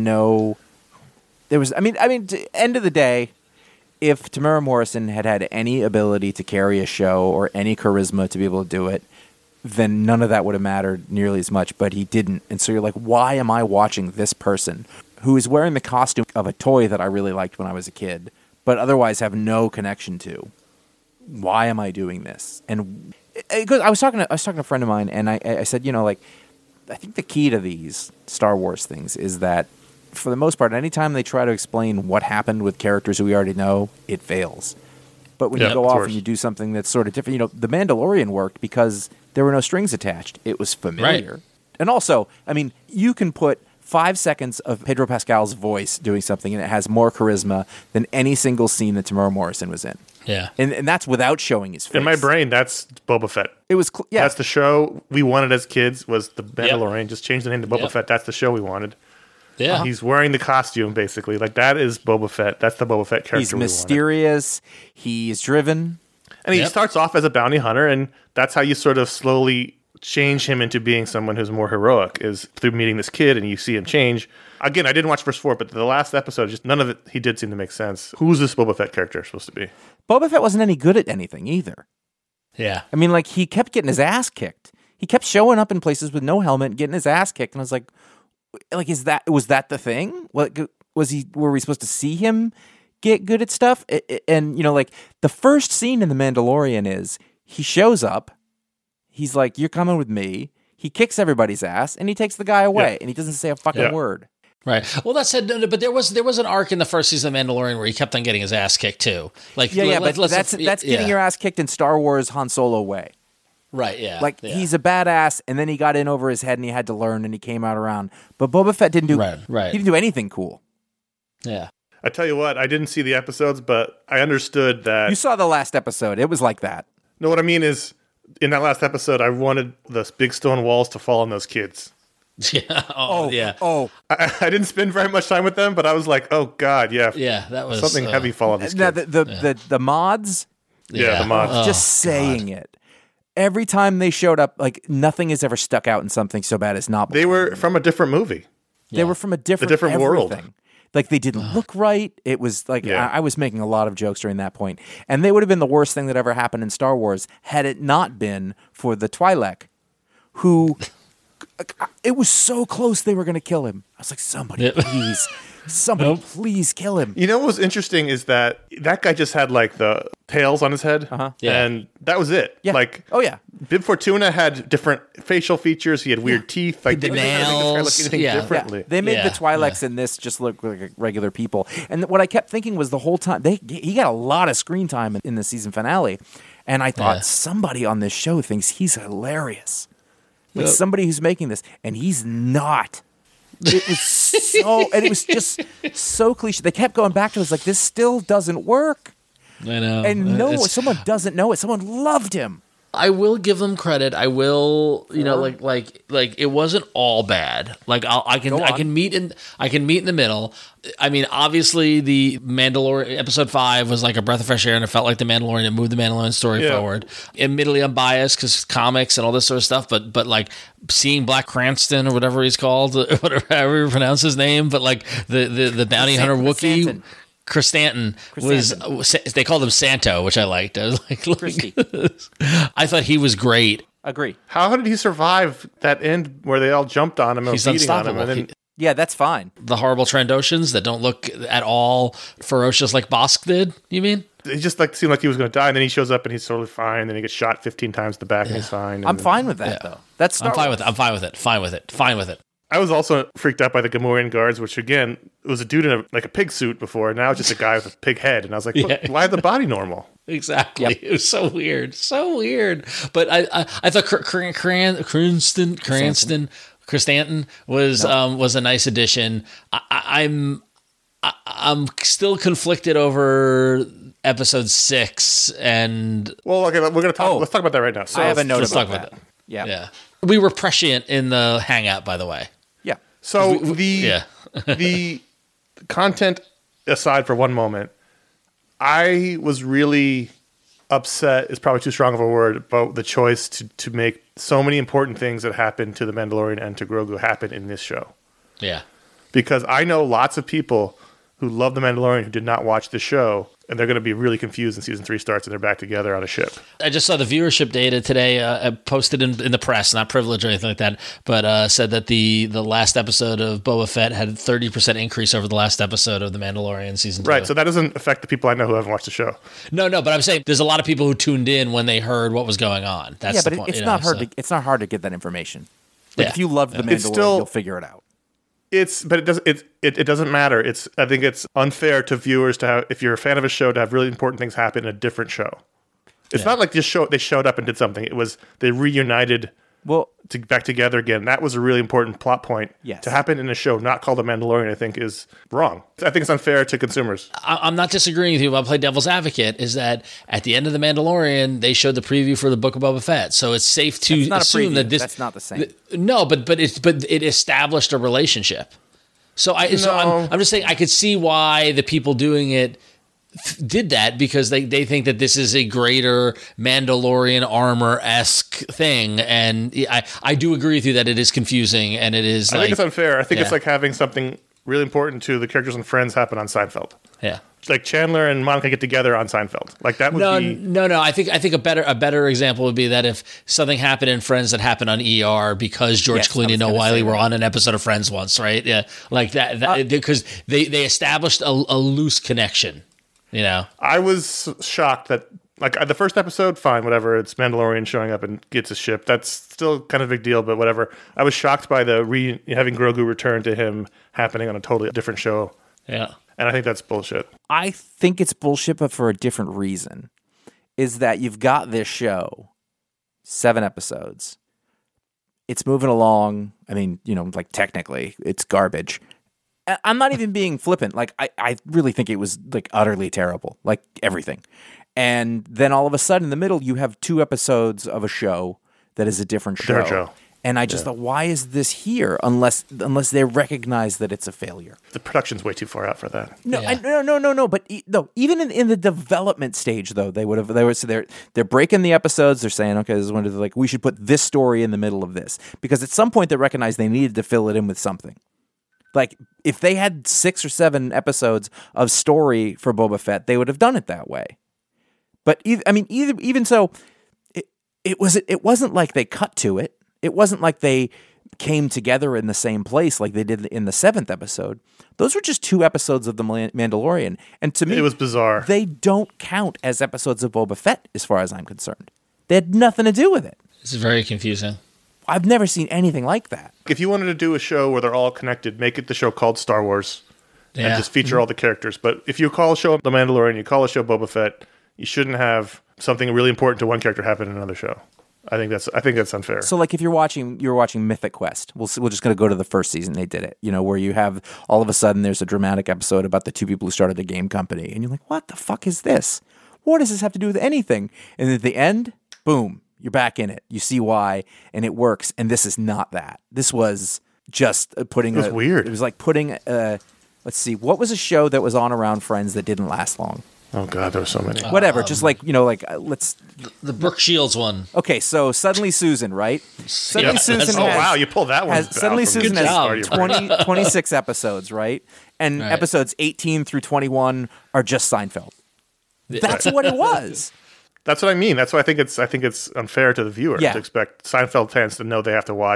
I mean, end of the day, if Tamara Morrison had any ability to carry a show or any charisma to be able to do it, then none of that would have mattered nearly as much, but he didn't. And so you're like, why am I watching this person who is wearing the costume of a toy that I really liked when I was a kid, but otherwise have no connection to? Why am I doing this? And because I was talking to a friend of mine, and I said, I think the key to these Star Wars things is that, for the most part, anytime they try to explain what happened with characters who we already know, it fails. But when you go off and you do something that's sort of different, The Mandalorian worked because there were no strings attached. It was familiar. Right. And also, I mean, you can put 5 seconds of Pedro Pascal's voice doing something, and it has more charisma than any single scene that Tamara Morrison was in. Yeah. And that's without showing his face. In my brain, that's Boba Fett. It was, That's the show we wanted as kids, was The Mandalorian. Just change the name to Boba Fett. That's the show we wanted. Yeah. He's wearing the costume, basically. Like, that is Boba Fett. That's the Boba Fett character He's we wanted. mysterious. He's driven. And he starts off as a bounty hunter, and that's how you sort of slowly change him into being someone who's more heroic, is through meeting this kid, and you see him change. Again, I didn't watch first 4, but the last episode, just none of it, he did seem to make sense. Who's this Boba Fett character supposed to be? Boba Fett wasn't any good at anything either. Yeah. I mean, like, he kept getting his ass kicked. He kept showing up in places with no helmet and getting his ass kicked, and I was like, was that the thing? Were we supposed to see him get good at stuff? And the first scene in The Mandalorian is he shows up, he's like, "You're coming with me." He kicks everybody's ass and he takes the guy away, and he doesn't say a fucking word. Right. Well, that said, but there was an arc in the first season of Mandalorian where he kept on getting his ass kicked too. Like, but that's getting your ass kicked in Star Wars Han Solo way. Right. Yeah. He's a badass, and then he got in over his head, and he had to learn, and he came out around. But Boba Fett didn't do. Right. He didn't do anything cool. Yeah. I tell you what, I didn't see the episodes, but I understood that. You saw the last episode; it was like that. No, what I mean is, in that last episode, I wanted the big stone walls to fall on those kids. Yeah. Yeah. Oh. I didn't spend very much time with them, but I was like, oh god, yeah. Yeah, that was something heavy fall on these Now kids. the mods. The mods. Just saying it. Every time they showed up, like, nothing has ever stuck out in something so bad as not. They were from a different movie. They were from a different world. everything. Like, they didn't look right. It was like, I was making a lot of jokes during that point. And they would have been the worst thing that ever happened in Star Wars had it not been for the Twi'lek, who, it was so close they were going to kill him. I was like, somebody please kill him. You know what was interesting is that guy just had, like, the tails on his head, and that was it. Yeah. Like, Bib Fortuna had different facial features. He had weird teeth. Like, The they didn't look nails. anything Yeah. differently. Yeah. They made Yeah. the Twi'leks in this just look like regular people. And what I kept thinking was the whole time, he got a lot of screen time in the season finale. And I thought, somebody on this show thinks he's hilarious. Like, somebody who's making this, and he's not. It was and it was just so cliche. They kept going back to it. It's like, this still doesn't work. I know. And someone doesn't know it. Someone loved him. I will give them credit. I will, like it wasn't all bad. Like, I can meet in the middle. I mean, obviously the Mandalorian episode 5 was like a breath of fresh air, and it felt like the Mandalorian. It moved the Mandalorian story forward. Admittedly, I'm biased because comics and all this sort of stuff, but like seeing Black Cranston or whatever he's called, however you pronounce his name, but like the bounty hunter Wookiee. Chris Stanton was, they called him Santo, which I liked. I was like, I thought he was great. Agree. How did he survive that end where they all jumped on him and He's beating on him? unstoppable. And then Yeah, that's fine. The horrible Trandoshans that don't look at all ferocious like Bosk did, you mean? It just seemed like he was going to die, and then he shows up and he's totally fine. Then he gets shot 15 times in the back and he's fine. And I'm fine with that, though. That's Star I'm fine Wars. with it. I'm fine with it. Fine with it. I was also freaked out by the Gamorrean guards, which again, it was a dude in a pig suit before, and now it's just a guy with a pig head. And I was like, why is the body normal? Exactly. Yep. It was so weird. But I thought Cranston was a nice addition. I'm still conflicted over episode 6 and okay, we're gonna talk. Let's talk about that right now. So I have a note let's about talk that. About it. Yeah. We were prescient in the hangout, by the way. Yeah. So the content aside for one moment, I was really upset is probably too strong of a word about the choice to make so many important things that happen to the Mandalorian and to Grogu happen in this show. Yeah. Because I know lots of people who love the Mandalorian who did not watch the show, and they're going to be really confused when season 3 starts and they're back together on a ship. I just saw the viewership data today, posted in the press, not privilege or anything like that, but said that the last episode of Boba Fett had a 30% increase over the last episode of The Mandalorian season 2. Right, so that doesn't affect the people I know who haven't watched the show. No, but I'm saying there's a lot of people who tuned in when they heard what was going on. That's but the point. It's not hard. It's not hard to get that information. If you love the Mandalorian, you'll figure it out. It doesn't matter. I think it's unfair to viewers to have, if you're a fan of a show, to have really important things happen in a different show. It's not like they showed up and did something. It was they reunited back together again. That was a really important plot point to happen in a show not called The Mandalorian. I think is wrong. I think it's unfair to consumers. I'm not disagreeing with you. I'll play devil's advocate. Is that at the end of The Mandalorian, they showed the preview for the Book of Boba Fett, so it's safe to assume that that's not the same. No, but it established a relationship. So I'm just saying I could see why the people doing it did that, because they think that this is a greater Mandalorian armor-esque thing, and I do agree with you that it is confusing and it is. I think it's unfair. I think it's like having something really important to the characters and Friends happen on Seinfeld. Yeah, it's like Chandler and Monica get together on Seinfeld. Like that would be no. I think a better example would be that if something happened in Friends that happened on ER because George Clooney and Noah Wiley were on an episode of Friends once, right? Yeah, like that because they established a loose connection. You know, I was shocked that the first episode, fine, whatever. It's Mandalorian showing up and gets a ship. That's still kind of a big deal, but whatever. I was shocked by having Grogu return to him happening on a totally different show. Yeah, and I think that's bullshit. I think it's bullshit, but for a different reason. Is that you've got this show, 7 episodes. It's moving along. I mean, technically, it's garbage. I'm not even being flippant. I really think it was utterly terrible, everything. And then all of a sudden in the middle, you have 2 episodes of a show that is a different show. And I just thought, why is this here? Unless they recognize that it's a failure. The production's way too far out for that. No. But even in the development stage, though, they're breaking the episodes. They're saying, okay, this is one of the, we should put this story in the middle of this, because at some point they recognized they needed to fill it in with something. If they had 6 or 7 episodes of story for Boba Fett, they would have done it that way. But even so, it wasn't like they cut to it. It wasn't like they came together in the same place like they did in the 7th episode. Those were just 2 episodes of The Mandalorian. And to me, it was bizarre. They don't count as episodes of Boba Fett as far as I'm concerned. They had nothing to do with it. It's very confusing. I've never seen anything like that. If you wanted to do a show where they're all connected, make it the show called Star Wars and just feature all the characters. But if you call a show The Mandalorian, you call a show Boba Fett, you shouldn't have something really important to one character happen in another show. I think that's unfair. So, if you're watching Mythic Quest, we're just going to go to the first season they did it. Where you have all of a sudden there's a dramatic episode about the 2 people who started a game company, and you're like, what the fuck is this? What does this have to do with anything? And at the end, boom. You're back in it. You see why, and it works. And this is not that. This was just putting. It was weird. It was like putting. Let's see. What was a show that was on around Friends that didn't last long? Oh God, there were so many. Whatever. Just let's. The Brooke Shields one. Okay, so Suddenly Susan, right? Suddenly Susan. Wow, you pulled that one. Suddenly Susan has 26 episodes, right? And episodes 18 through 21 are just Seinfeld. That's what it was. That's what I mean. That's why I think it's unfair to the viewer to expect Seinfeld fans to know they have to watch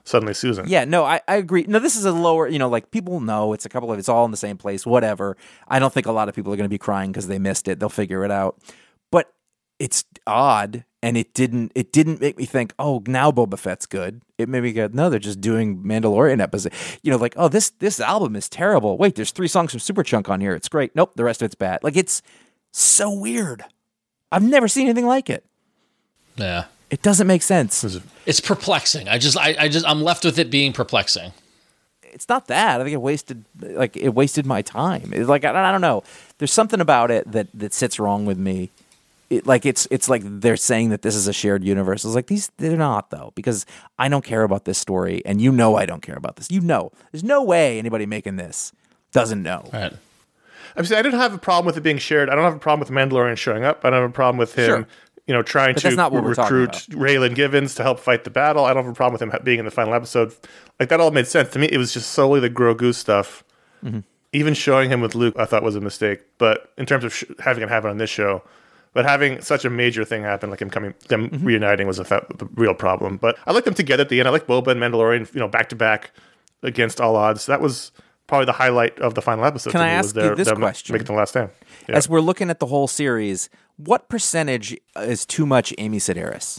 suddenly Susan. Yeah, no, I agree. No, this is a lower, like people know it's it's all in the same place, whatever. I don't think a lot of people are going to be crying because they missed it. They'll figure it out. But it's odd, and it didn't make me think, oh, now Boba Fett's good. It made me go, no, they're just doing Mandalorian episode. Oh, this album is terrible. Wait, there's 3 songs from Superchunk on here. It's great. Nope, the rest of it's bad. Like, it's so weird. I've never seen anything like it. Yeah. It doesn't make sense. It's perplexing. I'm left with it being perplexing. It's not that. I think it wasted my time. It's like, I don't know. There's something about it that sits wrong with me. It's like they're saying that this is a shared universe. It's like they're not, though, because I don't care about this story, and I don't care about this. There's no way anybody making this doesn't know. Right. I didn't have a problem with it being shared. I don't have a problem with Mandalorian showing up. I don't have a problem with him, trying to recruit Raylan Givens to help fight the battle. I don't have a problem with him being in the final episode. Like, that all made sense to me. It was just solely the Grogu stuff. Mm-hmm. Even showing him with Luke, I thought was a mistake. But in terms of having it happen on this show, but having such a major thing happen, like them reuniting, was the real problem. But I like them together at the end. I like Boba and Mandalorian, back to back against all odds. That was probably the highlight of the final episode. Can I ask you this question? Making the last stand. Yeah. As we're looking at the whole series, what percentage is too much Amy Sedaris?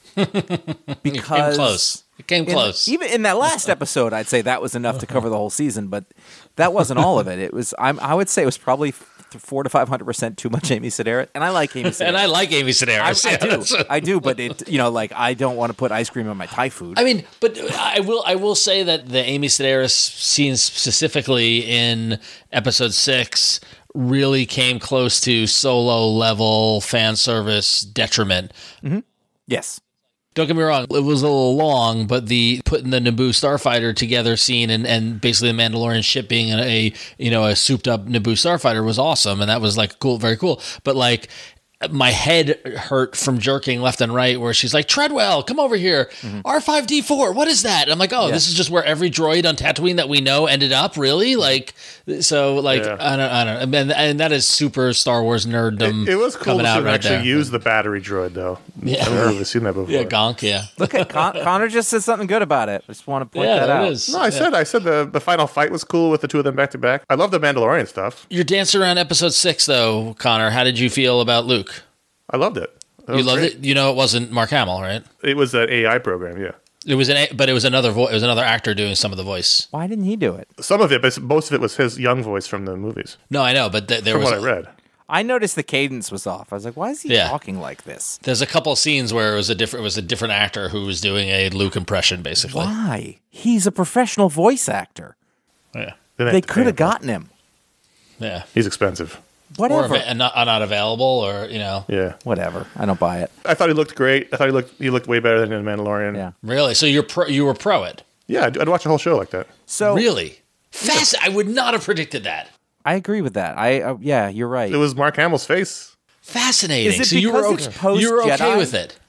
Because it came close. Even in that last episode, I'd say that was enough to cover the whole season, but that wasn't all of it. It was. I would say it was probably 400 to 500% too much Amy Sedaris, and I like Amy Sedaris. And I like Amy Sedaris. I do, but I don't want to put ice cream on my Thai food. But I will say that the Amy Sedaris scenes specifically in episode 6 really came close to Solo level fan service detriment. Mm-hmm. Yes. Don't get me wrong, it was a little long, but the putting the Naboo starfighter together scene and basically the Mandalorian ship being a souped up Naboo starfighter was awesome, and that was like cool, very cool. But like, my head hurt from jerking left and right, where she's like, Treadwell, come over here. Mm-hmm. R5D4, what is that? And I'm like, This is just where every droid on Tatooine that we know ended up, really? Like, so, like, yeah. I don't know. And that is super Star Wars nerddom. It was cool coming to out right actually there. use the battery droid, though. Yeah. I've never really seen that before. Yeah, Gonk, yeah. Look at Connor just said something good about it. I just want to point that out. Is. No, I said the final fight was cool with the two of them back to back. I love the Mandalorian stuff. You're dancing around episode 6, though, Connor. How did you feel about Luke? I loved it. You loved it. It wasn't Mark Hamill, right? It was an AI program, yeah. It was another actor doing some of the voice. Why didn't he do it? Some of it, but most of it was his young voice from the movies. No, I know, but there from was what I read. I noticed the cadence was off. I was like, why is he talking like this? There's a couple of scenes where it was a different actor who was doing a Luke impression, basically. Why? He's a professional voice actor. Yeah, they could have gotten him. Yeah, he's expensive. Whatever. Or not available, or Yeah. Whatever. I don't buy it. I thought he looked great. I thought he looked way better than in Mandalorian. Yeah. Really? So you were pro it? Yeah, I'd watch a whole show like that. So really fast. I would not have predicted that. I agree with that. Yeah, you're right. It was Mark Hamill's face. Fascinating. Is it so you were okay? You were okay with it?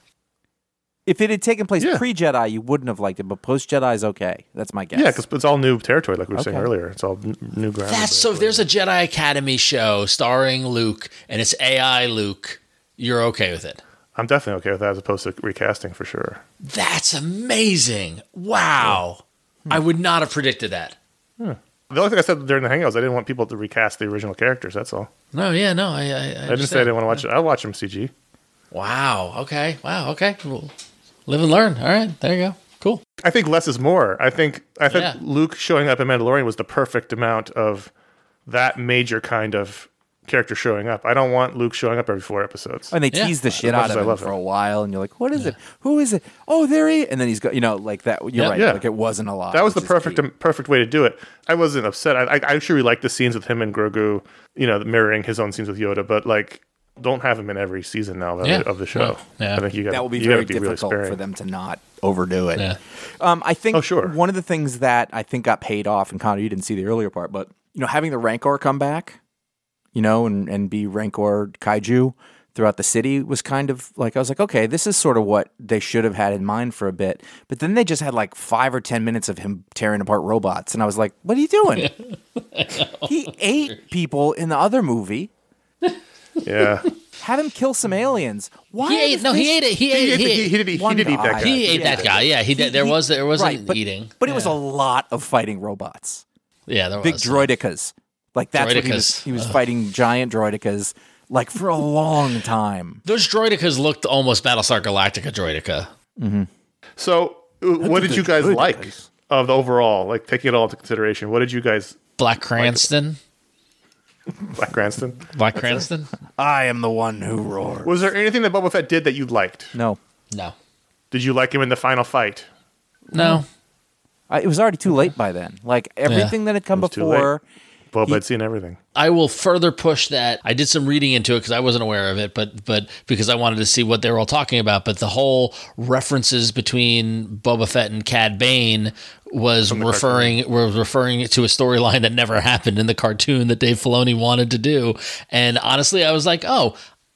If it had taken place pre-Jedi, you wouldn't have liked it, but post-Jedi is okay. That's my guess. Yeah, because it's all new territory, like we were saying earlier. It's all new ground. So if there's a Jedi Academy show starring Luke, and it's AI Luke, you're okay with it? I'm definitely okay with that, as opposed to recasting, for sure. That's amazing. Wow. Yeah. I would not have predicted that. The only thing I said during the Hangouts, I didn't want people to recast the original characters, that's all. No, yeah, no. I didn't say I didn't want to watch it. I'll watch them CG. Wow, okay. Cool. Live and learn. All right, there you go. Cool. I think less is more. I think Luke showing up in Mandalorian was the perfect amount of that major kind of character showing up. I don't want Luke showing up every 4 episodes. And they tease the shit out of him for a while, and you're like, what is it? Who is it? Oh, there he is. And then he's got, like that. You're right. Yeah. Like, it wasn't a lot. That was the perfect way to do it. I wasn't upset. I actually liked the scenes with him and Grogu, mirroring his own scenes with Yoda, but like, don't have him in every season now of the show. Yeah. I think that will be very difficult for them to not overdo it. Yeah. I think one of the things that I think got paid off, and Connor, you didn't see the earlier part, but having the Rancor come back, and be Rancor kaiju throughout the city was kind of like, I was like, okay, this is sort of what they should have had in mind for a bit. But then they just had like 5 or 10 minutes of him tearing apart robots, and I was like, what are you doing? He ate people in the other movie. Yeah. Have him kill some aliens. Why? He ate it. He did eat that guy. He ate that guy. Yeah, he did. There wasn't right, eating. But it was a lot of fighting robots. Yeah, there was. Big droidicas. Like that's what he was fighting giant droidicas like for a long time. Those droidicas looked almost Battlestar Galactica droidica. Mm-hmm. So what did you guys like of the overall, like taking it all into consideration? What did you guys Black Cranston? Black Cranston? Black Cranston? I am the one who roars. Was there anything that Boba Fett did that you liked? No. Did you like him in the final fight? No. It was already too late by then. Like everything that had come before. Boba had seen everything. I will further push that. I did some reading into it because I wasn't aware of it, but because I wanted to see what they were all talking about. But the whole references between Boba Fett and Cad Bane was referring to a storyline that never happened in the cartoon that Dave Filoni wanted to do. And honestly, I was like, oh,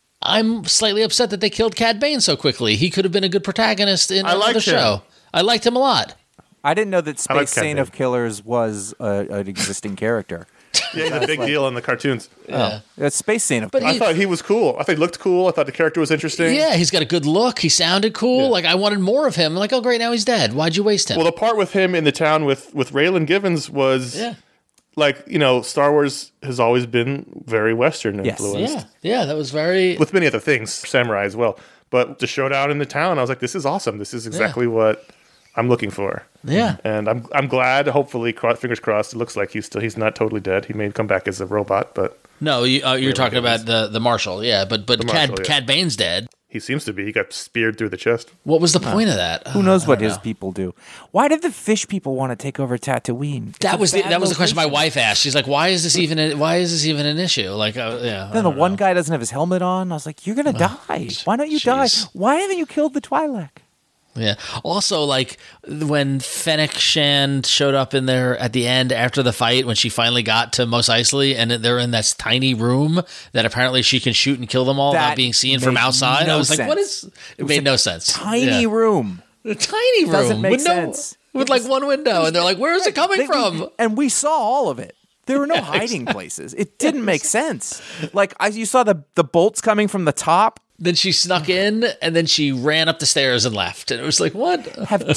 I'm slightly upset that they killed Cad Bane so quickly. He could have been a good protagonist in another show. I liked him a lot. I didn't know that Space Saint of Killers was an existing character. Yeah, he's a big deal in the cartoons. Yeah. That's Space Saint of Killers. I thought he was cool. I thought he looked cool. I thought the character was interesting. Yeah, he's got a good look. He sounded cool. Yeah. Like, I wanted more of him. Like, oh, great, now he's dead. Why'd you waste him? Well, the part with him in the town with Raylan Givens was... Yeah. Like, Star Wars has always been very Western influenced. Yeah, that was very... With many other things, samurai as well. But the showdown in the town, I was like, this is awesome. This is exactly what I'm looking for. Yeah. And I'm glad, hopefully, fingers crossed, it looks like he's not totally dead. He may come back as a robot, but... No, you're talking about the Marshal, yeah. But Cad Bane's dead. He seems to be. He got speared through the chest. What was the point of that? Who knows what his people do? Why did the fish people want to take over Tatooine? That was the question my wife asked. She's like, "Why is this even an issue?" Like, Then the one guy doesn't have his helmet on. I was like, "You're gonna die. Why don't you die? Why haven't you killed the Twi'lek?" Yeah. Also, like when Fennec Shand showed up in there at the end after the fight, when she finally got to Mos Eisley, and they're in this tiny room that apparently she can shoot and kill them all without being seen from outside. I was like, "What is?" It made no sense. Tiny room. A tiny room doesn't make sense. With like one window, and they're like, "Where is it coming from?" And we saw all of it. There were no hiding places. It didn't make sense. Like you saw the bolts coming from the top. Then she snuck in, and then she ran up the stairs and left. And it was like, what? Have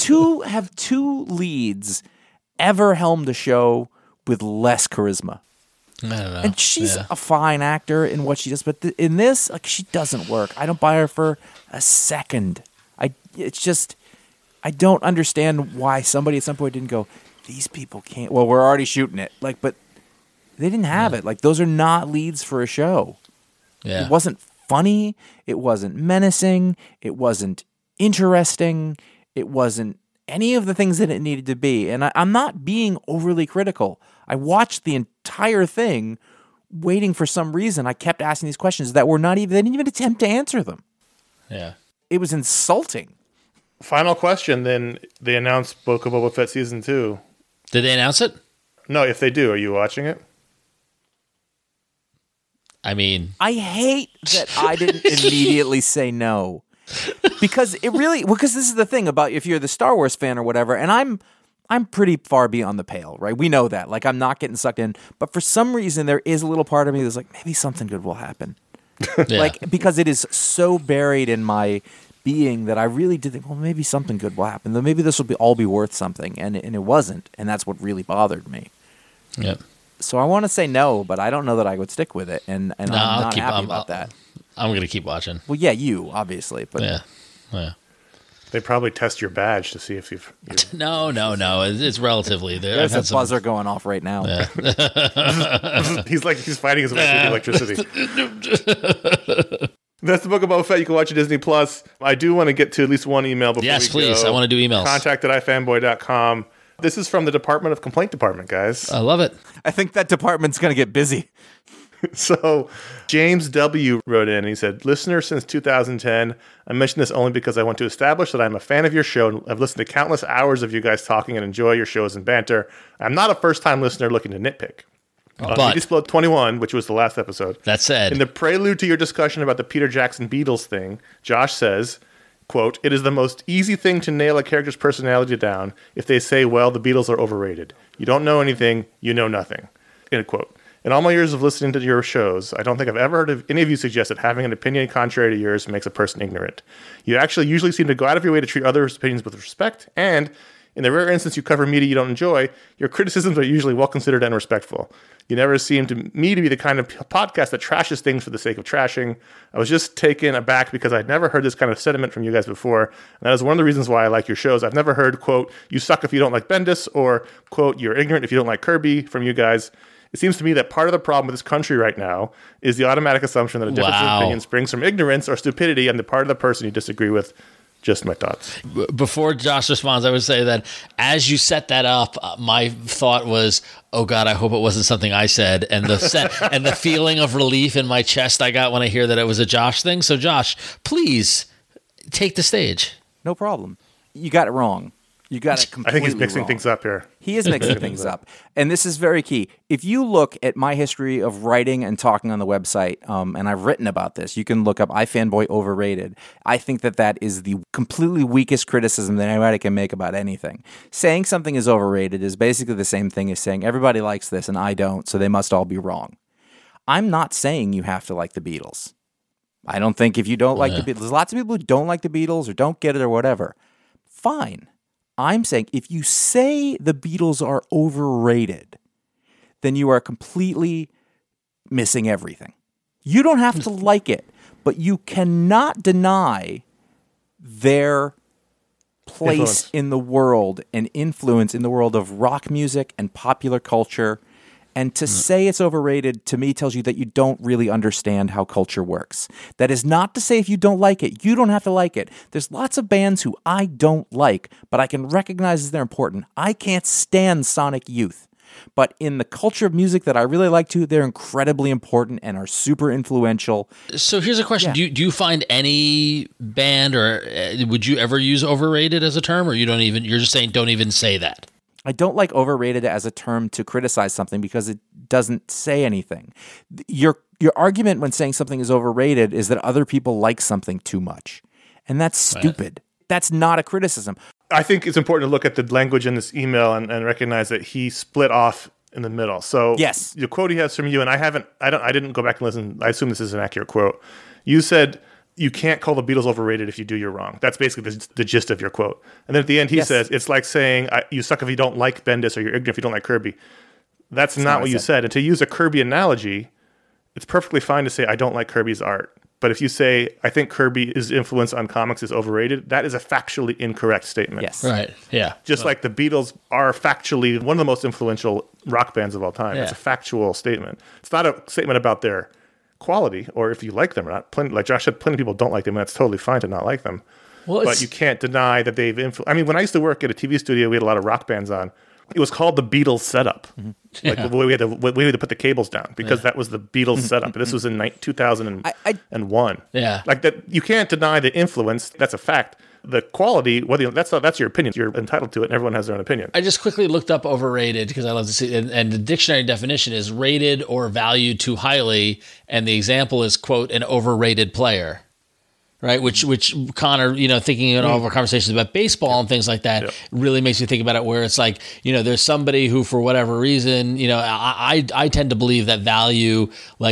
two leads ever helmed a show with less charisma? I don't know. And she's a fine actor in what she does, but in this, like, she doesn't work. I don't buy her for a second. I don't understand why somebody at some point didn't go, these people can't. Well, we're already shooting it. Like, but they didn't have it. Like, those are not leads for a show. Yeah. It wasn't funny. It wasn't menacing. It wasn't interesting. It wasn't any of the things that it needed to be. And I'm not being overly critical. I watched the entire thing waiting for some reason. I kept asking these questions that they didn't even attempt to answer them. Yeah. It was insulting. Final question, then they announced Book of Boba Fett Season 2. Did they announce it? No, if they do, are you watching it? I mean, I hate that I didn't immediately say no, because this is the thing about if you're the Star Wars fan or whatever, and I'm pretty far beyond the pale, right? We know that. Like, I'm not getting sucked in, but for some reason there is a little part of me that's like, maybe something good will happen. yeah. Like, because it is so buried in my being that I really did think, well, maybe something good will happen. Then maybe this will all be worth something, and it wasn't, and that's what really bothered me. Yep. So I want to say no, but I don't know that I would stick with it, and I'm not happy about that. I'm going to keep watching. Well, yeah, you, obviously. But Yeah. They probably test your badge to see if you've... No. It's relatively... There's a buzzer going off right now. Yeah. he's fighting his way through the electricity. That's the Book of Boba Fett. You can watch it Disney Plus. I do want to get to at least one email before Yes, we please. go. I want to do emails. Contact@ifanboy.com. This is from the Department of Complaint Department, guys. I love it. I think that department's going to get busy. So James W. wrote in and he said, listener since 2010. I mention this only because I want to establish that I'm a fan of your show and I've listened to countless hours of you guys talking and enjoy your shows and banter. I'm not a first-time listener looking to nitpick. But Media Explode 21, which was the last episode. That said, in the prelude to your discussion about the Peter Jackson Beatles thing, Josh says, quote, it is the most easy thing to nail a character's personality down if they say, well, the Beatles are overrated. You don't know anything, you know nothing. End quote. In all my years of listening to your shows, I don't think I've ever heard of any of you suggest that having an opinion contrary to yours makes a person ignorant. You actually usually seem to go out of your way to treat others' opinions with respect, and in the rare instance you cover media you don't enjoy, your criticisms are usually well considered and respectful. You never seem to me to be the kind of podcast that trashes things for the sake of trashing. I was just taken aback because I'd never heard this kind of sentiment from you guys before, and that is one of the reasons why I like your shows. I've never heard, quote, you suck if you don't like Bendis, or, quote, you're ignorant if you don't like Kirby from you guys. It seems to me that part of the problem with this country right now is the automatic assumption that a difference in opinion springs from ignorance or stupidity on the part of the person you disagree with. Just my thoughts. Before Josh responds, I would say that as you set that up, my thought was, oh God, I hope it wasn't something I said. And the feeling of relief in my chest I got when I hear that it was a Josh thing. So Josh, please take the stage. No problem. You got it wrong. You got it completely I think he's mixing wrong. things up here. He is mixing things up. And this is very key. If you look at my history of writing and talking on the website, and I've written about this, you can look up iFanboy Overrated. I think that is the completely weakest criticism that anybody can make about anything. Saying something is overrated is basically the same thing as saying everybody likes this and I don't, so they must all be wrong. I'm not saying you have to like the Beatles. I don't think if you don't like the Beatles, there's lots of people who don't like the Beatles or don't get it or whatever. Fine. I'm saying if you say the Beatles are overrated, then you are completely missing everything. You don't have to like it, but you cannot deny their place in the world and influence in the world of rock music and popular culture. And to say it's overrated, to me, tells you that you don't really understand how culture works. That is not to say if you don't like it, you don't have to like it. There's lots of bands who I don't like, but I can recognize as they're important. I can't stand Sonic Youth. But in the culture of music that I really like to, they're incredibly important and are super influential. So here's a question. Yeah. Do you find any band, or would you ever use overrated as a term, or you're just saying don't even say that? I don't like overrated as a term to criticize something because it doesn't say anything. Your argument when saying something is overrated is that other people like something too much. And that's stupid. Right. That's not a criticism. I think it's important to look at the language in this email and recognize that he split off in the middle. So yes, the quote he has from you, and I didn't go back and listen. I assume this is an accurate quote. You said, you can't call the Beatles overrated if you do, you're wrong. That's basically the gist of your quote. And then at the end, he says, it's like saying, you suck if you don't like Bendis, or you're ignorant if you don't like Kirby. That's not what you said. And to use a Kirby analogy, it's perfectly fine to say, I don't like Kirby's art. But if you say, I think Kirby's influence on comics is overrated, that is a factually incorrect statement. Yes. Right. Yeah. Just like the Beatles are factually one of the most influential rock bands of all time. Yeah. It's a factual statement. It's not a statement about their quality or if you like them or not. Like Josh said, plenty of people don't like them, and that's totally fine to not like them. Well, but you can't deny that they've influenced. I mean, when I used to work at a TV studio, we had a lot of rock bands on. It was called the Beatles setup. Mm-hmm. Like the way we had to put the cables down because that was the Beatles setup. This was in 2001. Yeah, like that. You can't deny the influence. That's a fact. The quality, that's your opinion. You're entitled to it, and everyone has their own opinion. I just quickly looked up overrated because I love to see, and the dictionary definition is rated or valued too highly, and the example is, quote, an overrated player. Right, which Connor, thinking in all of our conversations about baseball and things like that, really makes me think about it. Where it's like, there's somebody who, for whatever reason, I tend to believe that value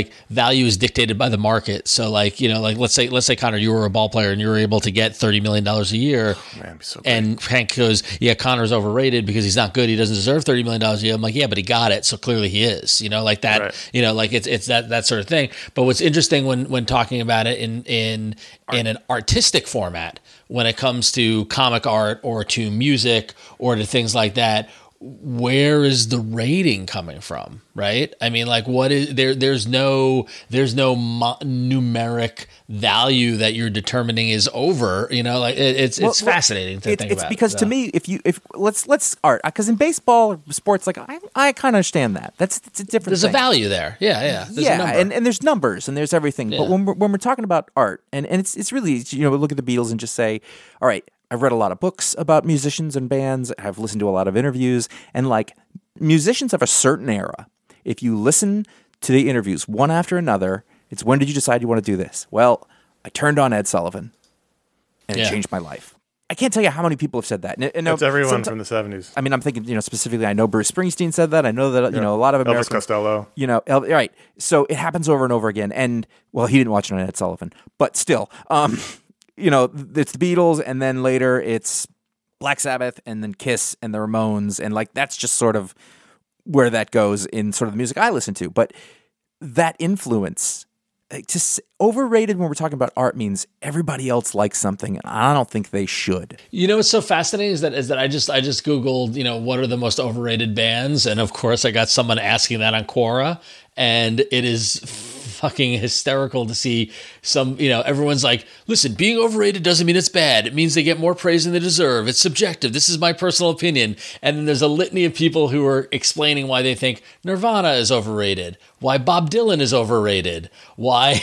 is dictated by the market. So, let's say Connor, you were a ball player and you were able to get $30 million a year, and Hank goes, yeah, Connor's overrated because he's not good. He doesn't deserve $30 million a year. I'm like, yeah, but he got it, so clearly he is. Like that. Right. It's that sort of thing. But what's interesting when talking about it in an artistic format, when it comes to comic art or to music or to things like that, where is the rating coming from? Right? I mean, what is there? There's no numeric value that you're determining is over. It's fascinating to think about. It's because to me, if let's art, because in baseball or sports, I kind of understand that. It's a different. There's thing. a value there. Yeah. There's a number. And there's numbers and there's everything. Yeah. But when we're talking about art, and it's really look at the Beatles and just say, all right, I've read a lot of books about musicians and bands. I've listened to a lot of interviews, and musicians of a certain era, if you listen to the interviews one after another, it's when did you decide you want to do this? Well, I turned on Ed Sullivan, and it changed my life. I can't tell you how many people have said that. And It's everyone from the 70s. I mean, I'm thinking, specifically, I know Bruce Springsteen said that. I know that, a lot of Americans. Elvis Costello. Right. So it happens over and over again. And, well, he didn't watch Night at Sullivan, but still, it's the Beatles, and then later it's Black Sabbath, and then Kiss and the Ramones. And, that's just sort of where that goes in sort of the music I listen to. But that influence, just overrated when we're talking about art, means everybody else likes something, and I don't think they should. What's so fascinating is that I just Googled, what are the most overrated bands, and of course I got someone asking that on Quora, and it is fucking hysterical to see some, everyone's like, listen, being overrated doesn't mean it's bad. It means they get more praise than they deserve. It's subjective. This is my personal opinion. And then there's a litany of people who are explaining why they think Nirvana is overrated, why Bob Dylan is overrated, why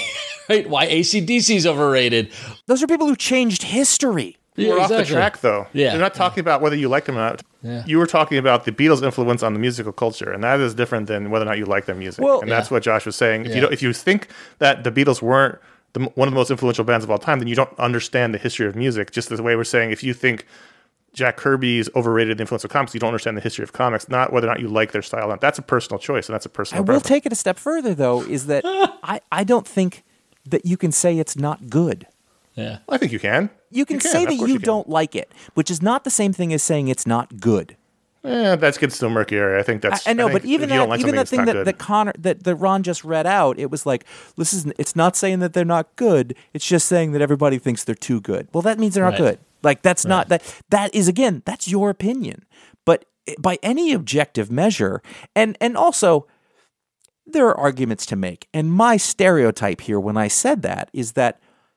AC/DC is overrated. Those are people who changed history. We're off the track, though. Yeah. You're not talking about whether you like them or not. Yeah. You were talking about the Beatles' influence on the musical culture, and that is different than whether or not you like their music. Well, and that's what Josh was saying. If you think that the Beatles weren't one of the most influential bands of all time, then you don't understand the history of music. Just the way we're saying, if you think Jack Kirby's overrated the influence of comics, you don't understand the history of comics, not whether or not you like their style. That's a personal choice, and that's a personal preference. I will take it a step further, though, is that I don't think that you can say it's not good. Yeah, I think you can. You can say that you don't like it, which is not the same thing as saying it's not good. That gets to a murky area. I think that's. I know, but even that thing that Ron just read out, it was like, it's not saying that they're not good. It's just saying that everybody thinks they're too good. Well, that means they're not good. That's not that is, again, that's your opinion. But by any objective measure, and also there are arguments to make. And my stereotype here when I said that is that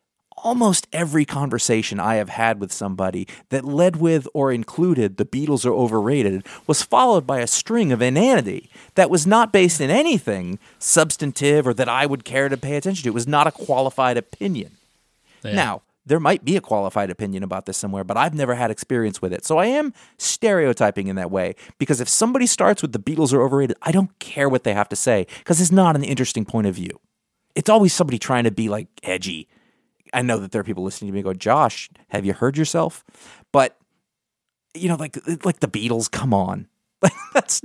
almost every conversation I have had with somebody that led with or included the Beatles are overrated was followed by a string of inanity that was not based in anything substantive or that I would care to pay attention to. It was not a qualified opinion. Yeah. Now, there might be a qualified opinion about this somewhere, but I've never had experience with it. So I am stereotyping in that way, because if somebody starts with the Beatles are overrated, I don't care what they have to say, because it's not an interesting point of view. It's always somebody trying to be edgy. I know that there are people listening to me go, Josh, have you heard yourself? But, like the Beatles, come on. That's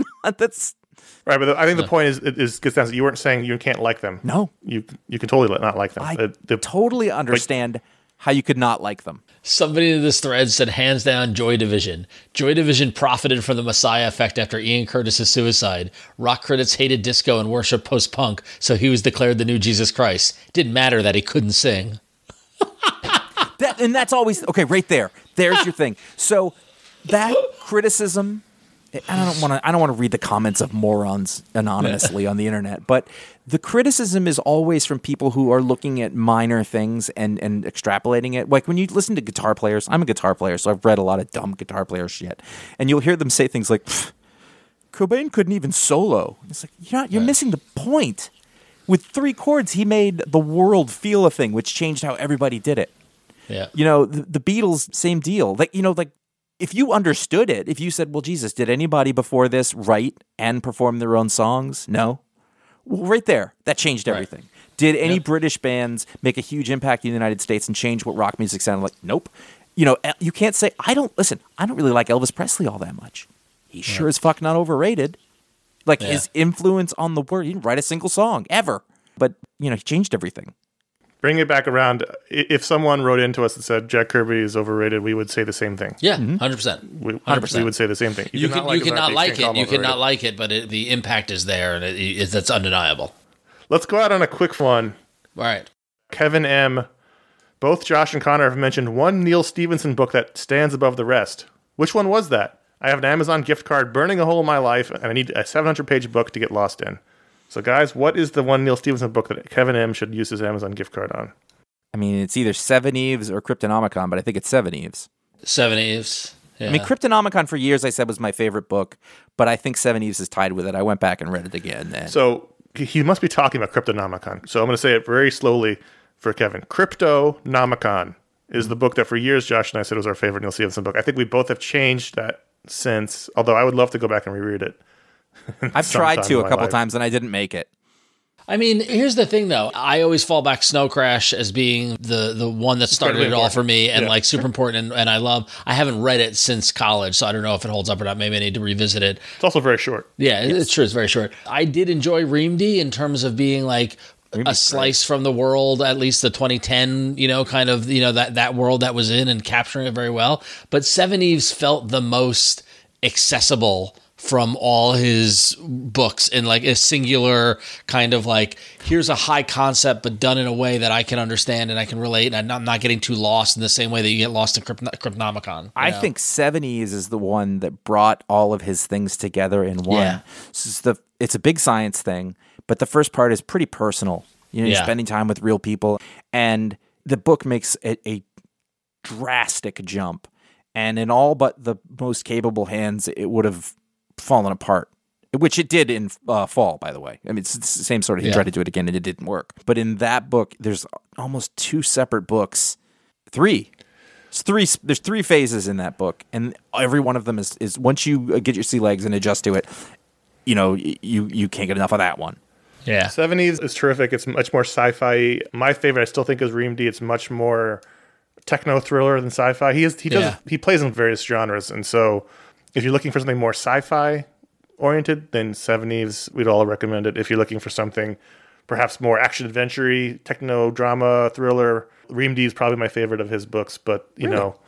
right. But I think the point is that you weren't saying you can't like them. No. You can totally not like them. I totally understand how you could not like them. Somebody in this thread said, hands down, Joy Division. Joy Division profited from the Messiah effect after Ian Curtis's suicide. Rock critics hated disco and worshiped post-punk, so he was declared the new Jesus Christ. Didn't matter that he couldn't sing. And that's always okay. Right there, there's your thing. So that criticism, I don't want to read the comments of morons anonymously on the internet, but the criticism is always from people who are looking at minor things and extrapolating it. Like when you listen to guitar players, I'm a guitar player, so I've read a lot of dumb guitar player shit, and you'll hear them say things like, "Cobain couldn't even solo." It's like you're missing the point. With 3 chords, he made the world feel a thing, which changed how everybody did it. Yeah. The Beatles, same deal. If you understood it, if you said, well, Jesus, did anybody before this write and perform their own songs? No. Well, right there, that changed everything. Right. Did any British bands make a huge impact in the United States and change what rock music sounded like? Nope. You can't say, I don't really like Elvis Presley all that much. He's sure as fuck not overrated. His influence on the world, he didn't write a single song, ever. But, he changed everything. Bring it back around. If someone wrote into us and said Jack Kirby is overrated, we would say the same thing. Yeah, 100%. 100%. We would say the same thing. You cannot like it. You cannot like it, but the impact is there, and that's undeniable. Let's go out on a quick one. All right. Kevin M. Both Josh and Connor have mentioned one Neil Stephenson book that stands above the rest. Which one was that? I have an Amazon gift card burning a hole in my life, and I need a 700-page book to get lost in. So, guys, what is the one Neil Stephenson book that Kevin M. should use his Amazon gift card on? I mean, it's either Seven Eves or Cryptonomicon, but I think it's Seven Eves. Seven Eves. Yeah. I mean, Cryptonomicon for years I said was my favorite book, but I think Seven Eves is tied with it. I went back and read it again. So he must be talking about Cryptonomicon. So I'm going to say it very slowly for Kevin. Cryptonomicon is the book that for years Josh and I said was our favorite Neil Stephenson book. I think we both have changed that since, although I would love to go back and reread it. I've tried to a couple times and I didn't make it. I mean, here's the thing, though. I always fall back Snow Crash as being the one that started it all for me and like super important. And I haven't read it since college, so I don't know if it holds up or not. Maybe I need to revisit it. It's also very short. Yeah, it's true. It's very short. I did enjoy Reamdy in terms of being like a slice from the world, at least the 2010, kind of, that world that was in and capturing it very well. But Seven Eves felt the most accessible from all his books in like a singular kind of like, here's a high concept, but done in a way that I can understand and I can relate, and I'm not getting too lost in the same way that you get lost in Cryptonomicon. I think Seven Eves is the one that brought all of his things together in one. Yeah. It's a big science thing, but the first part is pretty personal. You're spending time with real people, and the book makes a drastic jump. And in all but the most capable hands, it would have fallen apart, which it did in Fall, by the way. I mean, it's the same sort of, he tried to do it again and it didn't work. But in that book, there's almost two separate books. There's three phases in that book, and every one of them is once you get your sea legs and adjust to it, you can't get enough of that one. Yeah. Seven Eves is terrific. It's much more sci-fi. My favorite, I still think, is Reamdy. It's much more techno thriller than sci-fi. He plays in various genres, and so if you're looking for something more sci-fi oriented, then Seven Eves, we'd all recommend it. If you're looking for something perhaps more action adventure-y, techno drama thriller, Reamdy is probably my favorite of his books. But you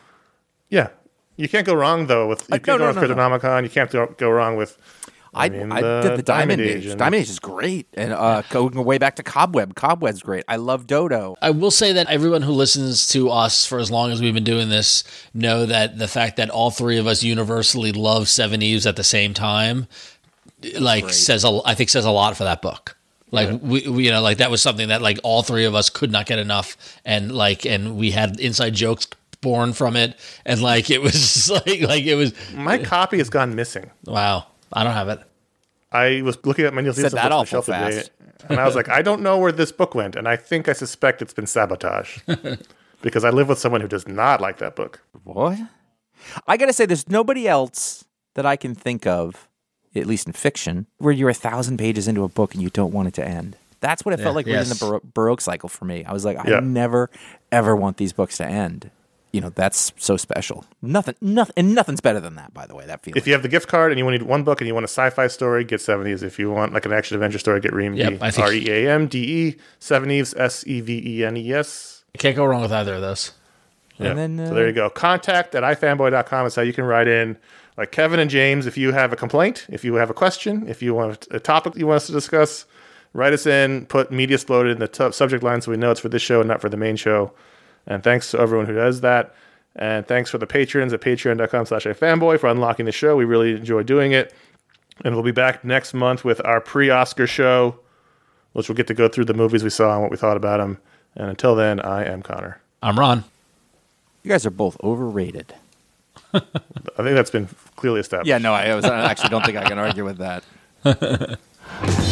can't go wrong though with Cryptonomicon. You can't go wrong with. I did the Diamond Age. Diamond Age is great, and going way back to Cobweb. Cobweb's great. I love Dodo. I will say that everyone who listens to us for as long as we've been doing this know that the fact that all three of us universally love Seven Eves at the same time, says a lot for that book. Like we that was something that like all three of us could not get enough, and we had inside jokes born from it, and like it was like it was. My copy has gone missing. Wow. I don't have it. I was looking at my Neil Stephenson book on the shelf today, and I was like, I don't know where this book went, and I suspect it's been sabotaged because I live with someone who does not like that book. What? I gotta say, there's nobody else that I can think of, at least in fiction, where you're 1,000 pages into a book and you don't want it to end. That's what it felt like reading the Baroque cycle for me. I was like, I never, ever want these books to end. That's so special. Nothing's better than that, by the way, that feeling. If you have the gift card and you need one book and you want a sci-fi story, get Seven Eves. If you want like an action-adventure story, get Reamdy. Reamde, Seven Eves, Sevenes. You can't go wrong with either of those. And then, so there you go. Contact@ifanboy.com is how you can write in. Like Kevin and James, if you have a complaint, if you have a question, if you want a topic you want us to discuss, write us in, put Media Exploded in the subject line so we know it's for this show and not for the main show. And thanks to everyone who does that. And thanks for the patrons at patreon.com/ifanboy for unlocking the show. We really enjoy doing it. And we'll be back next month with our pre-Oscar show, which we'll get to go through the movies we saw and what we thought about them. And until then, I am Connor. I'm Ron. You guys are both overrated. I think that's been clearly established. Yeah, no, I actually don't think I can argue with that.